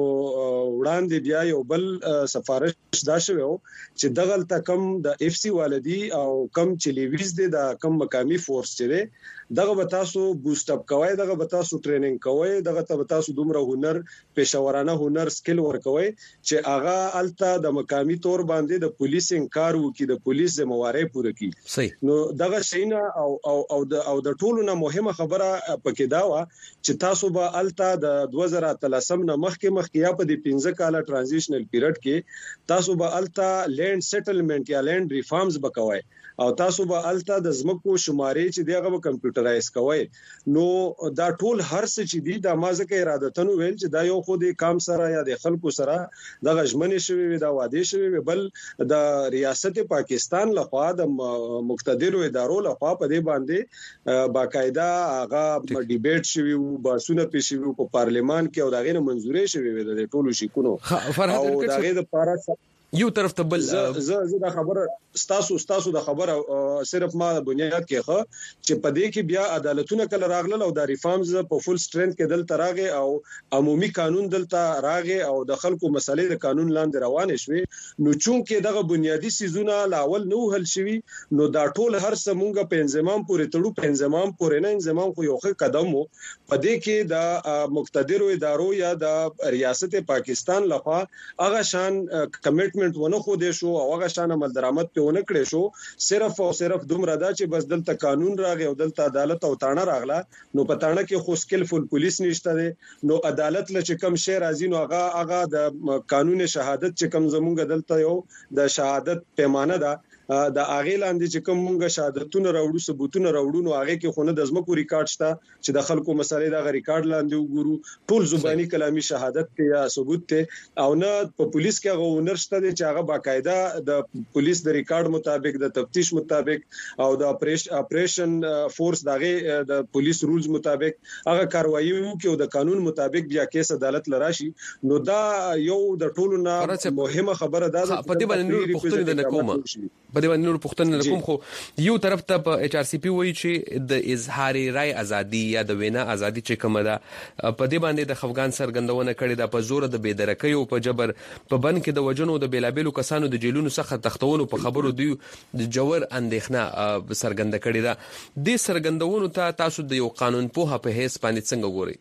وړاندې بیا یو بل سفارش دا شوی چې دغه تکم د اف سی والدی او کم چې لیویز دي د کم مقامی فورس چې دغه به تاسو بوست اپ کوي دغه به تاسو ټریننګ کوي دغه ته به تاسو دومره هنر پېښورانه هنر سکل ورکوي چې هغه الته د مقامی تور باندې د پولیسینګ کار وکي د پولیس ذمہواری پوره کړي نو دغه شینه او او او د او د ټولو نه مهمه خبره پکې دا و چې تاسو به الته د دوه زره اتلسم نه مخکې مخکې یا په دې پنځه کاله ترانزیشنل پیریډ کې تاسو به الته لینډ سیټلمنٹ یا لینډ ریفارمز وکوي او تاسو به الته د زمکو شمارې چې دغه کمپیوټرایز کوي نو دا ټول هر څه چې دي د مازکه ارادتنو ویل چې دا یو خو د کام سره یا د خلکو سره د غژمنې شوی دا واده شوی بل د ریاست پاکستان لخوا د مقتدرو ادارو لخوا په دې باندې باقاعده هغه ډیبیټ شوی او باسونه پېښوي په پارلیمان کې او دا غینه منزورې شوی د ټولو شیکونو او دا غي د پاره یو طرف ته بل زه زه دا خبره ستاسو ستاسو د خبره صرف ما بنیاد کې خو چې په دې کې بیا عدالتونه کله راغله او د ریفارمز په فول سټرنث کې دلته راغی او عمومي قانون دلته راغی او د خلکو مسلې د قانون لاندې روان شوي نو چونکې دغه بنیادی سيزونه لاول نو حل شوي نو دا ټول هر څه په انضمام پورې تړو په انضمام پورې نه انضمام خو یو ښه قدم وو په دې کې د مقتدرو ادارو یا د ریاست پاکستان لخوا هغه شان کمټمنټ ونه خو دې شو او هغه شان عمل درآمد په ونه کړې شو صرف او صرف دومره دا چې بس دلته قانون راغی او دلته عدالت او تانه راغله نو په تانه کې خو سکلفل پولیس نشته دي نو عدالت لچ کم شی راځي نو هغه هغه د قانون شهادت چې کم زمونږ دلته یو د شهادت پیمانه ده د اغه لاندې چې کوم موږ شهادتونه راوړو ثبوتونه راوړو نو هغه کې خونه د زمکو ریکارډ شته چې د خلکو مسالې د ریکارډ لاندې وګورو ټول زبانی کلامي شهادت ته یا ثبوت ته او نه په پولیس کې هغه ونر شته چې هغه باقاعده د پولیس د ریکارډ مطابق د تفتیش مطابق او د اپریشن فورس دغه د پولیس رولز مطابق هغه کاروایی وکړي او د قانون مطابق بیا کیس عدالت لراشي نو دا یو د ټولو نه مهمه خبره ده په دې باندې نور پښتون د نکومه په دې باندې نور پښتنه کوم خو یو طرف ته په ایچ ار سی پی وایي چې د اظهار رائے ازادي یا د وینا ازادي چې کومه ده په دې باندې د خفغان سرګندونه کړي د په زور د بيدرکۍ او په جبر په بن کې د وجنو د بیلابلو کسانو د جیلونو څخه تختولو په خبرو دی د جوړ اندېښنه سرګند کړي ده د سرګندونو ته تاسو د یو قانون په هغه هیڅ باندې څنګه ګوري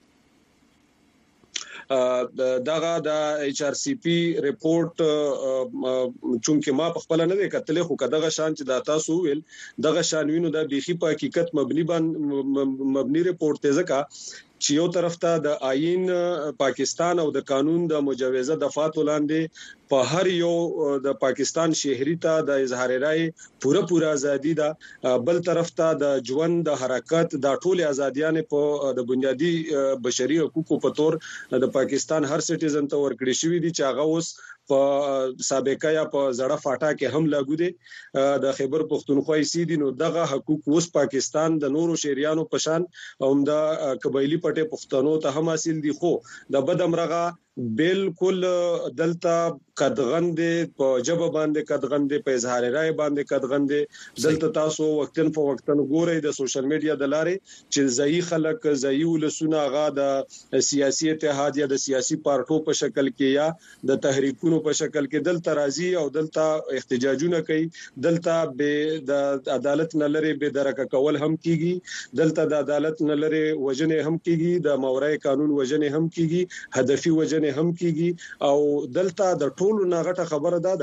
دغه د ایچ ار سی پی ریپورت چونکه ما په خپل نه دی کتلې خو کداغه شان چې د تاسو ویل دغه شانوینو د بيخي په حقیقت مبني باندې مبني ریپورت ته ځکه چې یو طرف ته د آئین پاکستان او د قانون د مجوزه دفعات وړاندې په هر یو د پاکستان شهري ته د اظهار رائے پوره پوره ازادي ده بل طرف ته د ژوند د حرکت د ټولو ازادیان په د بنیادی بشري حقوقو په تور د پاکستان هر سټیزن ته ورکړي شوی دي چې هغه اوس په سابقه یا په زړه فاټا کې هم لاګو دي د خیبر پختونخوا سي دي نو دغه حقوق اوس پاکستان د نورو شهريانو پشان هم د قبایلی پټه پښتنو ته هم حاصل دي خو د بدمرغه بالکل دلته قدغند په جبه باندې قدغند په اظهار رائے باندې قدغند دلته تاسو وختن په وختن ګورئ د سوشل میډیا د لارې چې ځای خلک ځای ولسونه غا د سیاسي اتحاد یا د سیاسي پارټو په شکل کې یا د تحریکونو په شکل کې دلته راځي او دلته احتجاجونه کوي دلته به د عدالت نه لري به درک کول هم کیږي دلته د عدالت نه لري وجنه هم کیږي د ماورای قانون وجنه هم کیږي هدفي وجنه هم کیږي او دلته د ټولو ناغټه خبره ده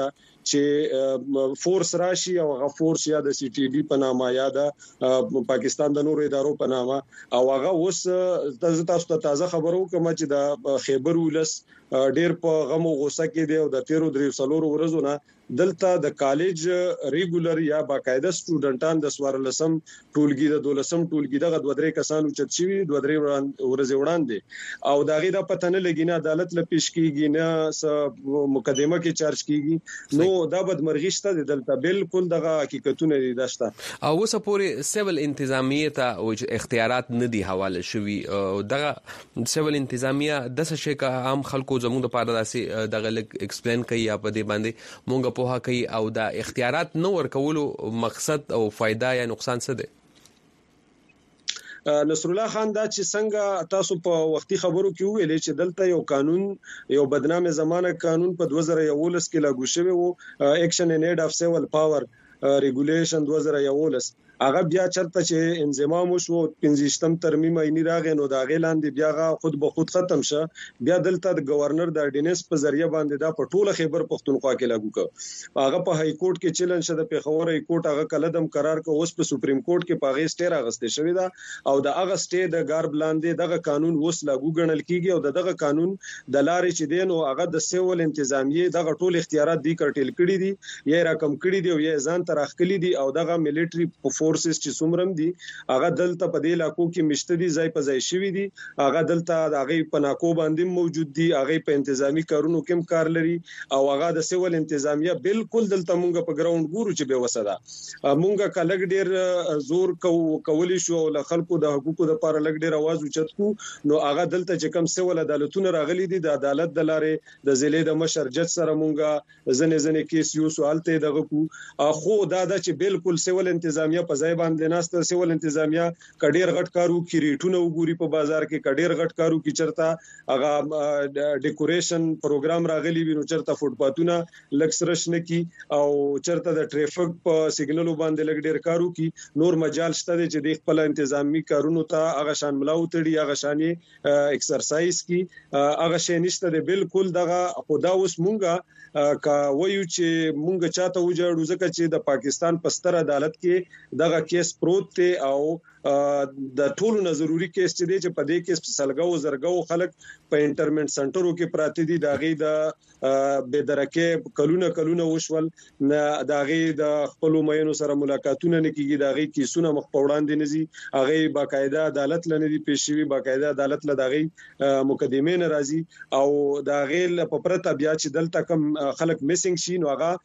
چې فورس راشي او هغه فورس یا د سی ټي ډي په نامه یا د پاکستان د نورو ادارو په نامه او هغه اوس تاسو ته تازه خبرو کوم چې د خیبر ولس ډیر په غم او غوسه کې دی او د تیرو درې څلورو ورځو نه دلته د کالج ریګولر یا باقاعده سټوډنټان د سوارلسم ټولګي د دولسم ټولګي دغه دوه درې کسانو چې شوی دوه درې ورځې وړاندې او داغه د پتن لګینه عدالت له پیش کیږي نه مقدمه کې چارج کیږي نو دا بدمرغي شته دلته بالکل دغه حقیقتونه دي داشته او اوسه پورې سیول انتظامیه ته او اختیارات نه دي حواله شوی دغه سیول انتظامیه د څه شي کا عام خلکو زموږ د پاره داسې دغه ایکسپلین کوي یا په دې باندې مونږ په هغه کوي او د اختیارات نو ورکولو مقصد او فائدہ یا نقصان څه دی نصر الله خان دا چې څنګه تاسو په وختي خبرو کې ویلې چې دلته یو قانون یو بدنامه زمانه قانون په دوه زره یولس کې لاګو شوی وو اکشن ان ایډ اف سیول پاور ریګولیشن دوه زره یولس هغه بیا چرته چې انضمام وشو پنځشتم ترمیم عیني راغی نو دا غیلاندې بیا خود به خود ختم شه بیا دلته د گورنر د اډینس په ذریعہ باندې دا په ټوله خیبر پختونخوا کې لاګو کړ هغه په های کورټ کې چیلنج شته په خبر های کورټ هغه کلدم قرار کو اوس په سپریم کورټ کې پاغه سټیر اغسته شوی دا او د هغه سټې د غرب لاندې دغه قانون اوس لاګو ګڼل کیږي او دغه قانون د لارې چې دین او هغه د سیول انتظامیه دغه ټول اختیارات دی کړټل کړي دي یا رقم کړي دي او یا ځان ترخکلي دي او دغه ملټری فورسز چې څومره دي هغه دلته په دې علاقو کې مشته دي ځای په ځای شوی دي هغه دلته هغه په ناکو باندې موجود دي هغه په انتظامی کارونو کې کار لري او هغه د سیول انتظامیه بالکل دلته مونږ په ګراوند ګورو چې به وسدا مونږه کلګ ډیر زور کولی شو او خلکو د حقوقو د لپاره لګ ډیر आवाज اوچت کو نو هغه دلته چې کم سیول عدالتونه راغلي دي د عدالت د لارې د ضلع د مشر جج سره مونږه ځنې ځنې کیس یو سوال ته دغه کو خو دا د چې بالکل سیول انتظامیه په ځای باندې ناسته سیول انتظامیه کډیر غټ کارو کریټونه وګوري په بازار کې کډیر غټ کارو کې چرته هغه ډیکوریشن پروګرام راغلی وینو چرته فوټپاتونه لکسرش نه کی او چرته د ټریفیک په سیګنالو باندې لګ ډیر کارو کې نور مجال شته چې د خپل انتظامی کارونو ته هغه شان ملاو تړي هغه شاني ایکسرسایز کی هغه شې نشته د بالکل دغه خدا اوس مونږه کا وایو چې مونږ چاته وجاړو ځکه چې د پاکستان په ستر عدالت کې دغه کیس پروت ته او د ټولو نه ضروری کیس چې دی چې په دې کې سلګاو زرګاو خلک په انټرمنټ سنټرو کې پراته دي داغي د بيدرکه کلونه کلونه وشول داغي د خپل مېنو سره ملاقاتونه نه کیږي داغي کیسونه مخ پوړاندې نزي هغه باقاعده عدالت لنه دي پیښوي باقاعده عدالت له داغي مقدمه ناراضي او داغي په پرته بیا چې دلته کم خلک میسنګ شي نو هغه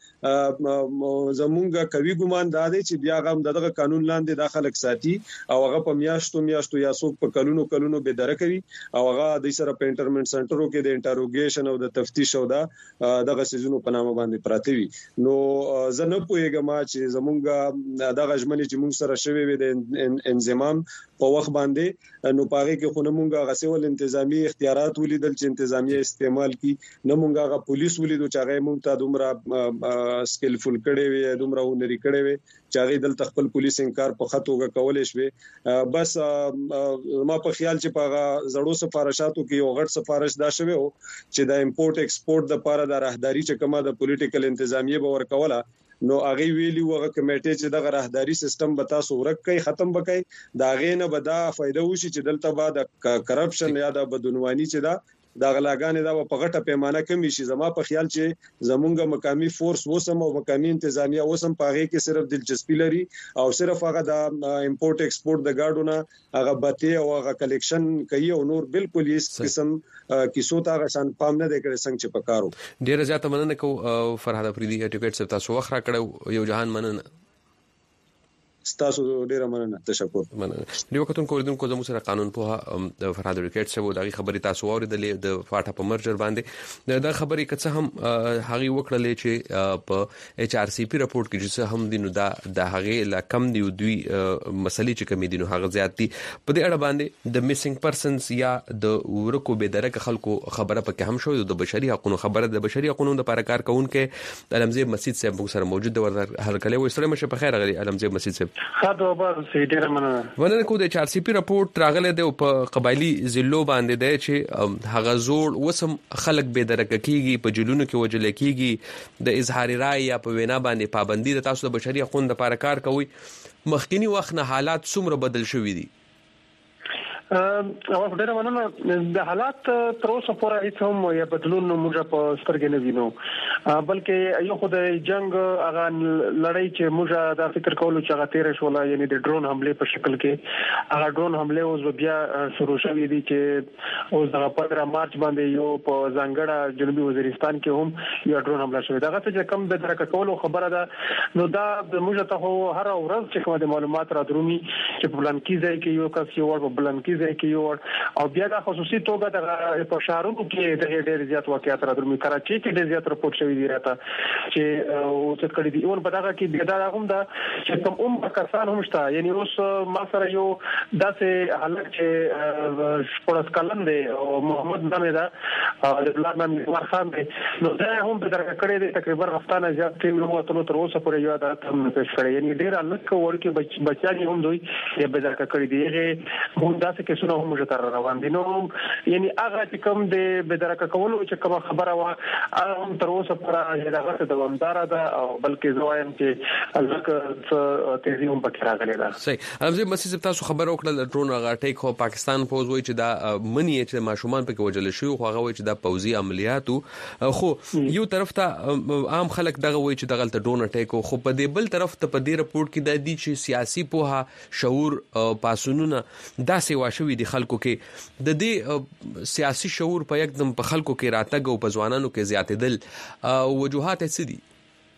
زمونږه کوي ګمان دا دی چې بیا غو دغه قانون لاندې داخلك ساتي او هغه په میاشتو میاشتو یا څوک په کلونو کلونو به درکوي او هغه د سره په انټرمنټ سنټرو کې د انټروګیشن او د تفتیش او د دغه سيزونو په نامه باندې پراته وي نو زه نه پوهیږم چې زمونږ دغه ژمنې چې مونږ سره شوي وي د انضمام په وخت باندې نو پاره کې خو نه مونږه غسول انتظامی اختیارات ولیدل چې انتظامی استعمال کی نه مونږه غ پولیس ولیدو چې هغه مونږ ته دومره سکلفل کړي وي دومره ونري کړي وي چې هغه دلته خپل پولیس انکار په خطوګه کولې شوی بس ما په خیال چې په زړو سفارشاتو کې یو غټ سفارش دا شوی چې د امپورټ ایکسپورټ د لپاره د راهداري چې کومه د پولیټیکل انتظامیه به ورکوله نو هغه ویلی وغه کمیټه چې دغه راهداري سیستم به تاسو ورکړي ختم بکړي دا غینه به دا فائدہ وشي چې دلته بعد کرپشن یا د بدعنوانی چې دا دا غلاګانې دا په غټه پیمانه کمی شي زما په خیال چې زمونږه مقامی فورس وسم او مقامی انتظامیه وسم پاغه کې صرف دلچسپي لري او صرف هغه د امپورټ ایکسپورټ د گاډونه هغه بته او هغه کلیکشن کوي او نور بالکل هیڅ قسم کیسو ته غشان پام نه دی کړی څنګه چې پکارو ډیر زیاته مننه کو فرهاد افریدي ټیکټ سره تاسو وخره کړو یو جهان مننه ستاسو ډیره مننه تشکر مننه دی وخت کوم کو زموږ سره قانون په فرهاد ریکټ سره د خبري تاسو اوریدلې د فاټه په مرجر باندې دا خبري کڅ هم هغه وکړلې چې په ایچ ار سی پی رپورت کې چې هم دینو دا د هغه لا کم دی دوی مسلې چې کم دینو هغه زیات دي په دې اړه باندې د میسنګ پرسنز یا د ورکو به درک خلکو خبره پکې هم شو د بشري حقوقو خبره د بشري حقوقو د لپاره کار کوونکې علمزیب مسجد صاحب سره موجود د هر کله وسره مشه په خیر غلي علمزیب مسجد صاحب خاطر به سیډره مننه ونن کو د چار سی پی راپورټ راغله د په قبایلی ضلعو باندې دی چې هغه زوړ وسم خلک به درک کیږي په جلونو کې وجل کیږي د اظهار رائے یا په وینا باندې پابندي د تاسو د بشري حقوقو لپاره کار کوي مخکینی وخت نه حالات څومره بدل شوي دي او ډېر مننه د حالات تر اوسه پورې هیڅ هم یا بدلون موږ په سترګې نه وینو بلکې یو خو د جنگ هغه لړۍ چې موږ دا فکر کولو چې هغه تیر شو یعنی د ډرون حمله په شکل کې هغه ډرون حمله اوس بیا شروع شوې دي چې اوس د پندرہ مارچ باندې یو په ځانګړه جنوبي وزیرستان کې هم یو ډرون حمله شوې دا چې کم د درک کولو خبره ده نو دا موږ ته هر ورځ چې کومه معلومات را درومي چې پلان کې ځای کې یو کس یو ور بلان کې ځای کې یو او بیا د خصوصي توګه د په شهرونو کې د ډېر زیات واقعیت را درومي کراچي کې ډېر زیات رپورټ شوی دی راته چې او څه کړی دی اون په دا کې بیا دا هم دا چې کوم عمر کسان هم شته یعنی اوس ما سره یو داسې حالت چې شپږ کلن دی او محمد نامه دا د بلاد نامه عمر خان دی نو دا هم په درکه کړی دی تقریبا هفتانه زیات ټیم نو تر تر اوسه پورې یو دا هم پېښ کړی یعنی ډېر الک ورکه بچیان هم دوی یې به درکه کړی دی هم دا څه کې سونه هم تر روان دي نو یعنی هغه چې کوم د بدرکه کولو چې کوم خبره وا هم تر اوسه پر هغه ته دوامدار ده او بلکې زوایم چې الک تیزی هم پکې راغلی ده صحیح البته مسیز تاسو خبر وکړه ډرون غاټیک خو پاکستان فوز وایي چې دا منی چې ماشومان پکې وجل شي خو هغه وایي چې دا پوزي عملیاتو خو یو طرف ته عام خلک دغه وایي چې دغه ډرون اٹیک خو په دې بل طرف ته په دې رپورت کې د دې چې سیاسي پوها شعور پاسونونه دا سیوا شوی دي خلکو کې د دې سیاسي شعور په یکدم په خلکو کې راتګ او په ځوانانو کې زیاتېدل وجوهات څه دي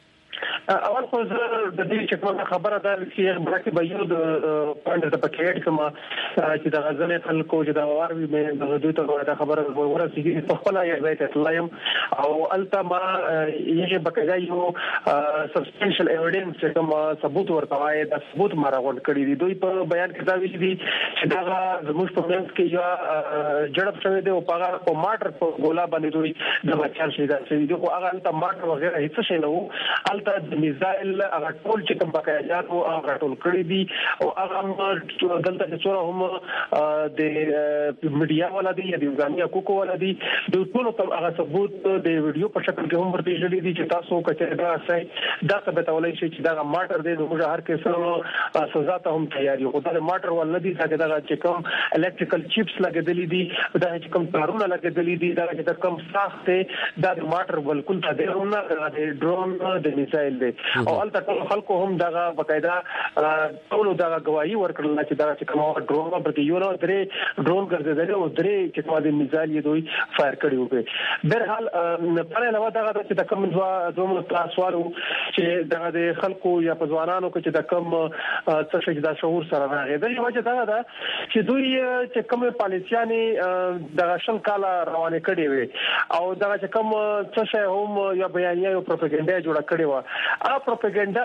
اول خو زه د دې چې کومه خبره ده چې برکه به یو د پاند د پکېټ کومه چې د غزنه خلکو چې د واروي مې د دوی ته دا خبره ورسېږي په خپل یې ځای ته تلایم او التما یې بکای یو سبستانشل ایویډنس چې کوم ثبوت ورتوای د ثبوت مراغون کړی دي دوی په بیان کې دا ویلي دي چې دا زموږ په منځ کې یو جړب شوی دی او په هغه په ماټر په ګولا باندې دوی د بچان شي دا چې دوی خو هغه الته ماټر وغیرہ هیڅ شي نه وو الته میزایل هغه ټول چې کوم بقایات او هغه ټول کړی دي او هغه دلته چې څوره هم د میډیا ولا دي د ځانیا کوکو ولا دي د ټول هغه ثبوت د ویډیو په شکل کې هم ورته جوړې دي چې تاسو کچې دا صحیح دا ثبت ولای شي چې دا ماټر دی نو موږ هر کیسه سزا ته هم تیار یو خو دا ماټر ول دي چې دا چې کوم الکتریکل چیپس لګېدلې دي دا چې کوم تارونه لګېدلې دي دا چې کوم ساخت دا ماټر بالکل ته دی نه د ډرون د میزایل او البته ټول خلکو هم دغه بقاعده ټول دغه گواہی ورکړل چې دا چې کوم ډرون په یو نو درې ډرون ګرځیدل او درې چې کوم د میزایل یې دوی فایر کړی وو په هر حال پر علاوه دغه چې د کوم دوه تاسوالو چې دغه د خلکو یا په ځوانانو کې چې د کوم څه شي د شعور سره راغی د یو وجه دا ده چې دوی چې کوم پالیسيانې دغه شل کال روانه کړي وي او دغه چې کوم څه شي هم یا بیانیه او پروپاګاندا جوړه کړي و ا پروپاګاندا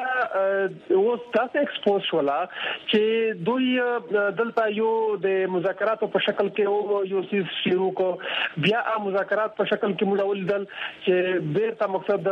اوس تاسو ایکسپوز ولا چې دوی دلته یو د مذاکراتو په شکل کې یو سیس شروع کو بیا مذاکرات په شکل کې موږ ولدل چې بیرته مقصد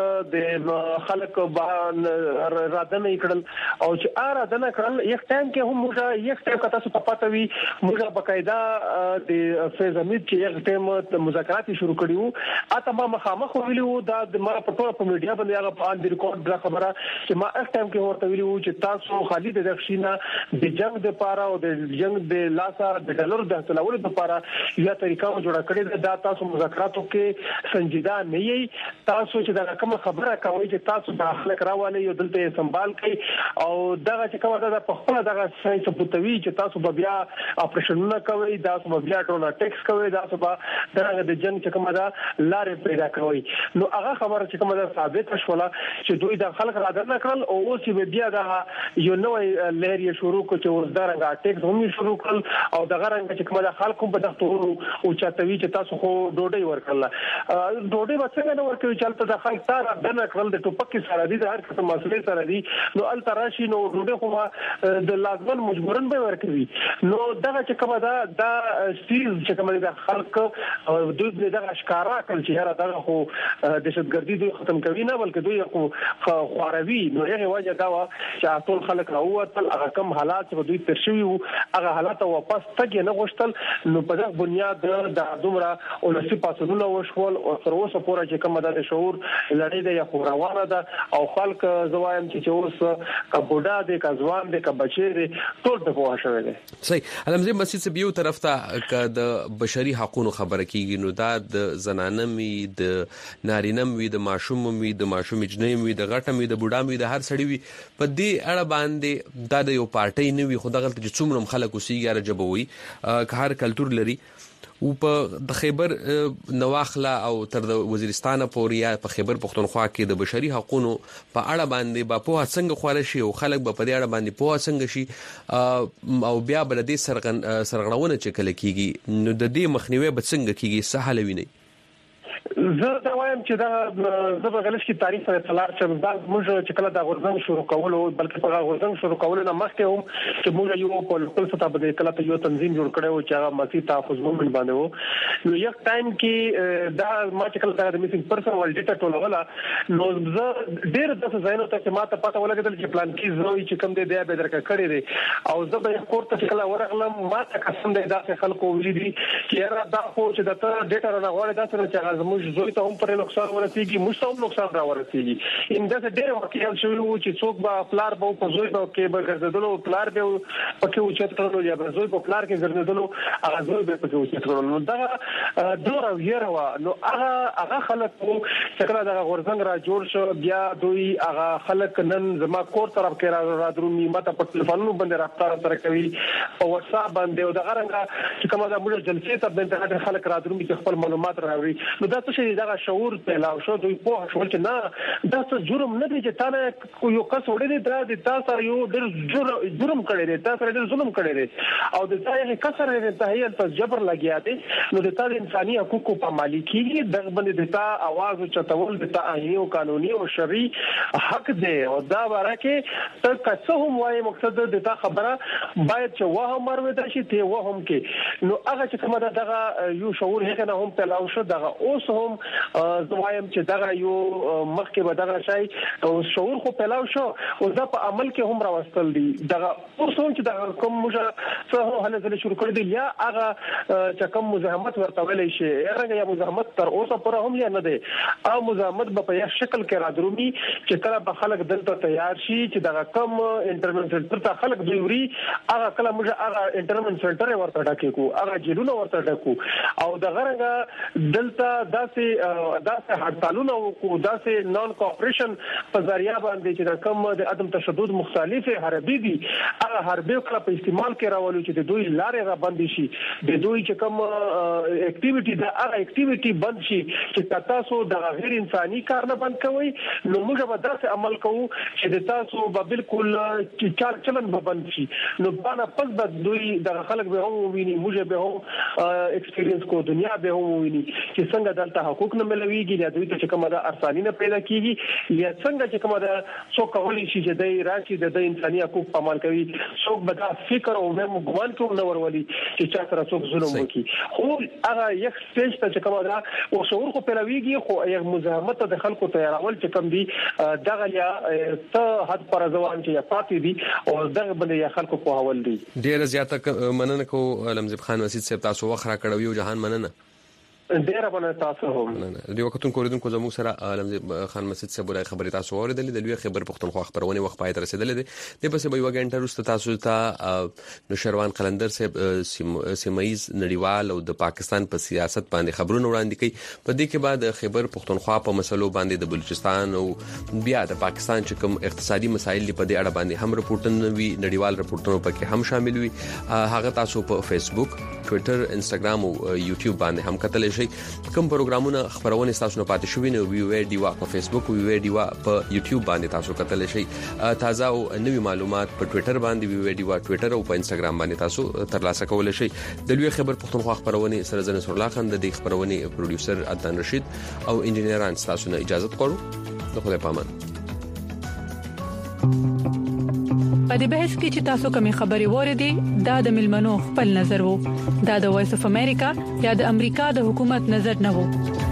د خلک به رادنه کړل او چې ا رادنه کړل یک ټایم کې هم موږ یک ټایم کته څه پاتې وي موږ بقاعده د فیض امید چې یک ټایم مذاکرات شروع کړیو ا تمام مخامخ ویلو دا د ما په ټول په میډیا باندې هغه په ان ریکارډ دا خبره چې ما اخ ټایم کې ورته ویلو چې تاسو خالد د خشینه د جنگ د پاره او د جنگ د لاسا د ډالر د حاصلولو لپاره یو طریقه جوړه کړې ده تاسو مذاکراتو کې سنجیده نه یې تاسو چې دا کوم خبره کوي چې تاسو داخله راوالي یو دلته سنبال کړئ او دغه چې کومه ده په خپل دغه څه ثبوتوي چې تاسو به بیا اپریشنونه کوي تاسو به بیا ډرون اٹیکس کوي تاسو به دغه د جنگ چې کومه ده لارې پیدا کوي نو هغه خبره چې کومه ده ثابت شوله چې دوی د خلک را درنه کړل او اوس بیا دا یو نوې لهر شروع کو چې اوس دا رنګ اٹیکس هم شروع کړل او دغه رنګ چې کومه خلکو په دغه او چاتوي چې تاسو خو ډوډۍ ورکړل ډوډۍ څنګه نه ورکوي چې تاسو د خلک تار درنه کړل د ټوپک سره دي د هر څه مسلې سره دي نو ال تراشي نو ډوډۍ خو د لازمن مجبورن به ورکوي نو دغه چې کومه دا د سیز چې کومه د خلک دوی دغه ښکارا کړل چې هر دغه خو دهشتګردي دوی ختم کوي نه بلکې دوی خو خواروي نو هغه وجه دا چې ټول خلک راووتل هغه کم حالات چې دوی تر شوی وو هغه حالات واپس تګ نه غوښتل نو په دغه بنیاد د دومره ولسی پاسونو وشول او تر اوسه پورې چې کوم د شعور لړۍ د یو روانه ده او خلک زوایم چې اوس کبوډا د کزوان د کبچې ټول د پوه شوی دی. صحیح. علمزي مسجد سے بیو طرف ته د بشري حقوقو خبره کیږي نو دا د زنانم وي د نارینم وي د ماشوم وي د ماشوم جنیم وي د غټم وي د بوډام وي د هر سړی وي په دې اړه باندې دا د یو پارټي نه وي خو دغه چې څومره خلک وسیګاره جبوي که هر کلچر لري او په د خیبر نواخلا او تر د وزیرستان پوریا په خیبر پختونخوا کې د بشري حقوقو په اړه باندې با په څنګه خواره شي او خلک په دې اړه باندې په څنګه شي او بیا بل دې سرغن سرغړونه چې کله کیږي نو د دې مخنیوي به څنګه کیږي سهل ویني. زه دا وایم چې دا زه په غلط کې تاریخ سره تلار چې دا موږ چې کله دا غورځنګ شروع کول او بلکې په غورځنګ شروع کول نه مخکې هم چې موږ یو په لوکل سطح باندې کله ته یو تنظیم جوړ کړو چې هغه مسیح تحفظ مومنت باندې وو نو یو ټایم کې دا ما چې کله دا د میسینګ پرسن ول ډیټا ټولوله نو زه ډېر د ځایونو ته چې ما ته پته ولګېدل چې پلان کې زوی چې کوم دی بیا به درکړه کړی دی او زه به کور ته کله ورغلم ما ته قسم دی دا چې خلکو ولیدي چې را دا خو چې دا ډیټا را غوړې دا څنګه چې موږ زوی ته هم پر نقصان ورسیږي موږ هم نقصان را ورسیږي ان دا ډېر واقعیت شوی وو چې څوک به پلار به په زوی به کې به ګرځېدلو پلار به پکې اوچت کړو یا به زوی په پلار کې ګرځېدلو هغه زوی به پکې اوچت کړو نو دا دور او یره نو هغه هغه خلک چې کله دا غورځنګ را جوړ شو بیا دوی هغه خلک نن زما کور طرف کې را درومي ماته په ټلیفونونو باندې رابطه سره کوي او واتس اپ باندې او دا غرنګ چې کومه دا موږ جلسې ته باندې خلک را درومي چې خپل معلومات راوړي نو دا څه شي دا شعور پیلاو شو دوی په شول چې نه دا څه جرم نه دی چې تا نه یو کس وړي دا د تاسو یو ډېر جرم کړی دی تاسو ډېر ظلم کړی دی او د تاسو کسر نه ته هي تاسو جبر لګیا دی نو د تاسو انساني حقوقو په مالکیږي د باندې د تاسو आवाज چتول د تاسو آئینی او قانوني او شرعي حق دی او دا ورکه ته کڅه هم وایي مقصد د تاسو خبره باید چې واه مروي د شي ته واه هم کې نو هغه چې کومه دغه یو شعور هغه نه هم پیلاو شو دغه اوس هم زوایم چې دغه یو مخکې به دغه شای او شعور خو پیلاو شو او دا په عمل کې هم راوستل دي دغه اوس هم چې دغه کوم موږ څه هله ځل شروع کړی دی یا هغه چې کوم مزاحمت ورته ویلې شي هغه یا مزاحمت تر اوسه پورې هم یا نه دی او مزاحمت په یو شکل کې را درومي چې کله به خلک دلته تیار شي چې دغه کم انټرمنټ سنټر ته خلک دوی هغه کله موږ هغه انټرمنټ سنټر ورته ډکې کو هغه جیلونه ورته ډکو او دغه رنګ دلته داسې داسې هړتالونه او داسې نان کوآپریشن په ذریعہ باندې چې کوم د عدم تشدد مختلفه حربي دي هغه حربي کله په استعمال کې راولو چې د دوی لارې را بند شي د دوی چې کوم اکټیویټي دا هغه اکټیویټي بند شي چې تاسو د غیر انساني کار نه بند کوي نو موږ به داسې عمل کوو چې د تاسو به بالکل چې چار چلن به بند شي نو باندې پس به دوی د خلک به هم ویني موږ به هم ایکسپیرینس کو دنیا به هم ویني چې څنګه دلته حقوق نه ملويږي یا دوی ته چې کومه د ارسانی نه پیدا کیږي یا څنګه چې کومه د څوک کولی شي چې د راشي د انساني حقوق په عمل کوي څوک به دا فکر او مې ګومان کوم نو ورولي چې چا سره څوک ظلم وکړي خو هغه یک سټیج ته چې کومه دا او شعور خو پیلويږي خو یو مزاحمت د خلکو تیارول چې کوم دي دغه یا ته حد پر ځوان چې پاتې دي او دغه باندې یا خلکو په حواله دي. ډیر زیاته مننه کو علمزي خان وسید صاحب تاسو وخره کړو یو جهان مننه ډیر باندې تاسو هم نه نه دی وختون کوریدونکو زموږ سره علمزي خان مسجد صاحب راي خبري تاسو اوریدلې د لوی خبر پختونخوا خبرونه وخت پای تر رسیدلې دي د پسې به یو غنټه وروسته تاسو ته نشروان قلندر صاحب سیمایز نړیوال او د پاکستان په سیاست باندې خبرونه وړاندې کوي په دې کې بعد خبر پختونخوا په مسلو باندې د بلوچستان او بیا د پاکستان چې کوم اقتصادي مسایل په دې اړه باندې هم راپورټونه وی نړیوال راپورټونه پکې هم شامل وي هغه تاسو په فیسبوک ټوئیټر انستګرام او یوټیوب باندې هم کتلی کوم پروګرامونه خبرونه تاسو نه پاتې شوي نو وی وی ډیوا په فیسبوک وی وی ډیوا په یوټیوب باندې تاسو کتلی شئ تازه او نوي معلومات په ټوئیټر باندې وی وی ډیوا ټوئیټر او په انستګرام باندې تاسو ترلاسه کولای شئ د لوی خبر پختونخوا خبرونه سره زنه سرلا خان د دې خبرونه پروډوسر عدنان رشید او انجنیران تاسو نه اجازه غواړو د خدای پامان په دې بحث کې چې تاسو کومې خبرې وریدي دا د ملمنو خپل نظر وو دا د وایس اف امریکا یا د امریکا د حکومت نظر نه وو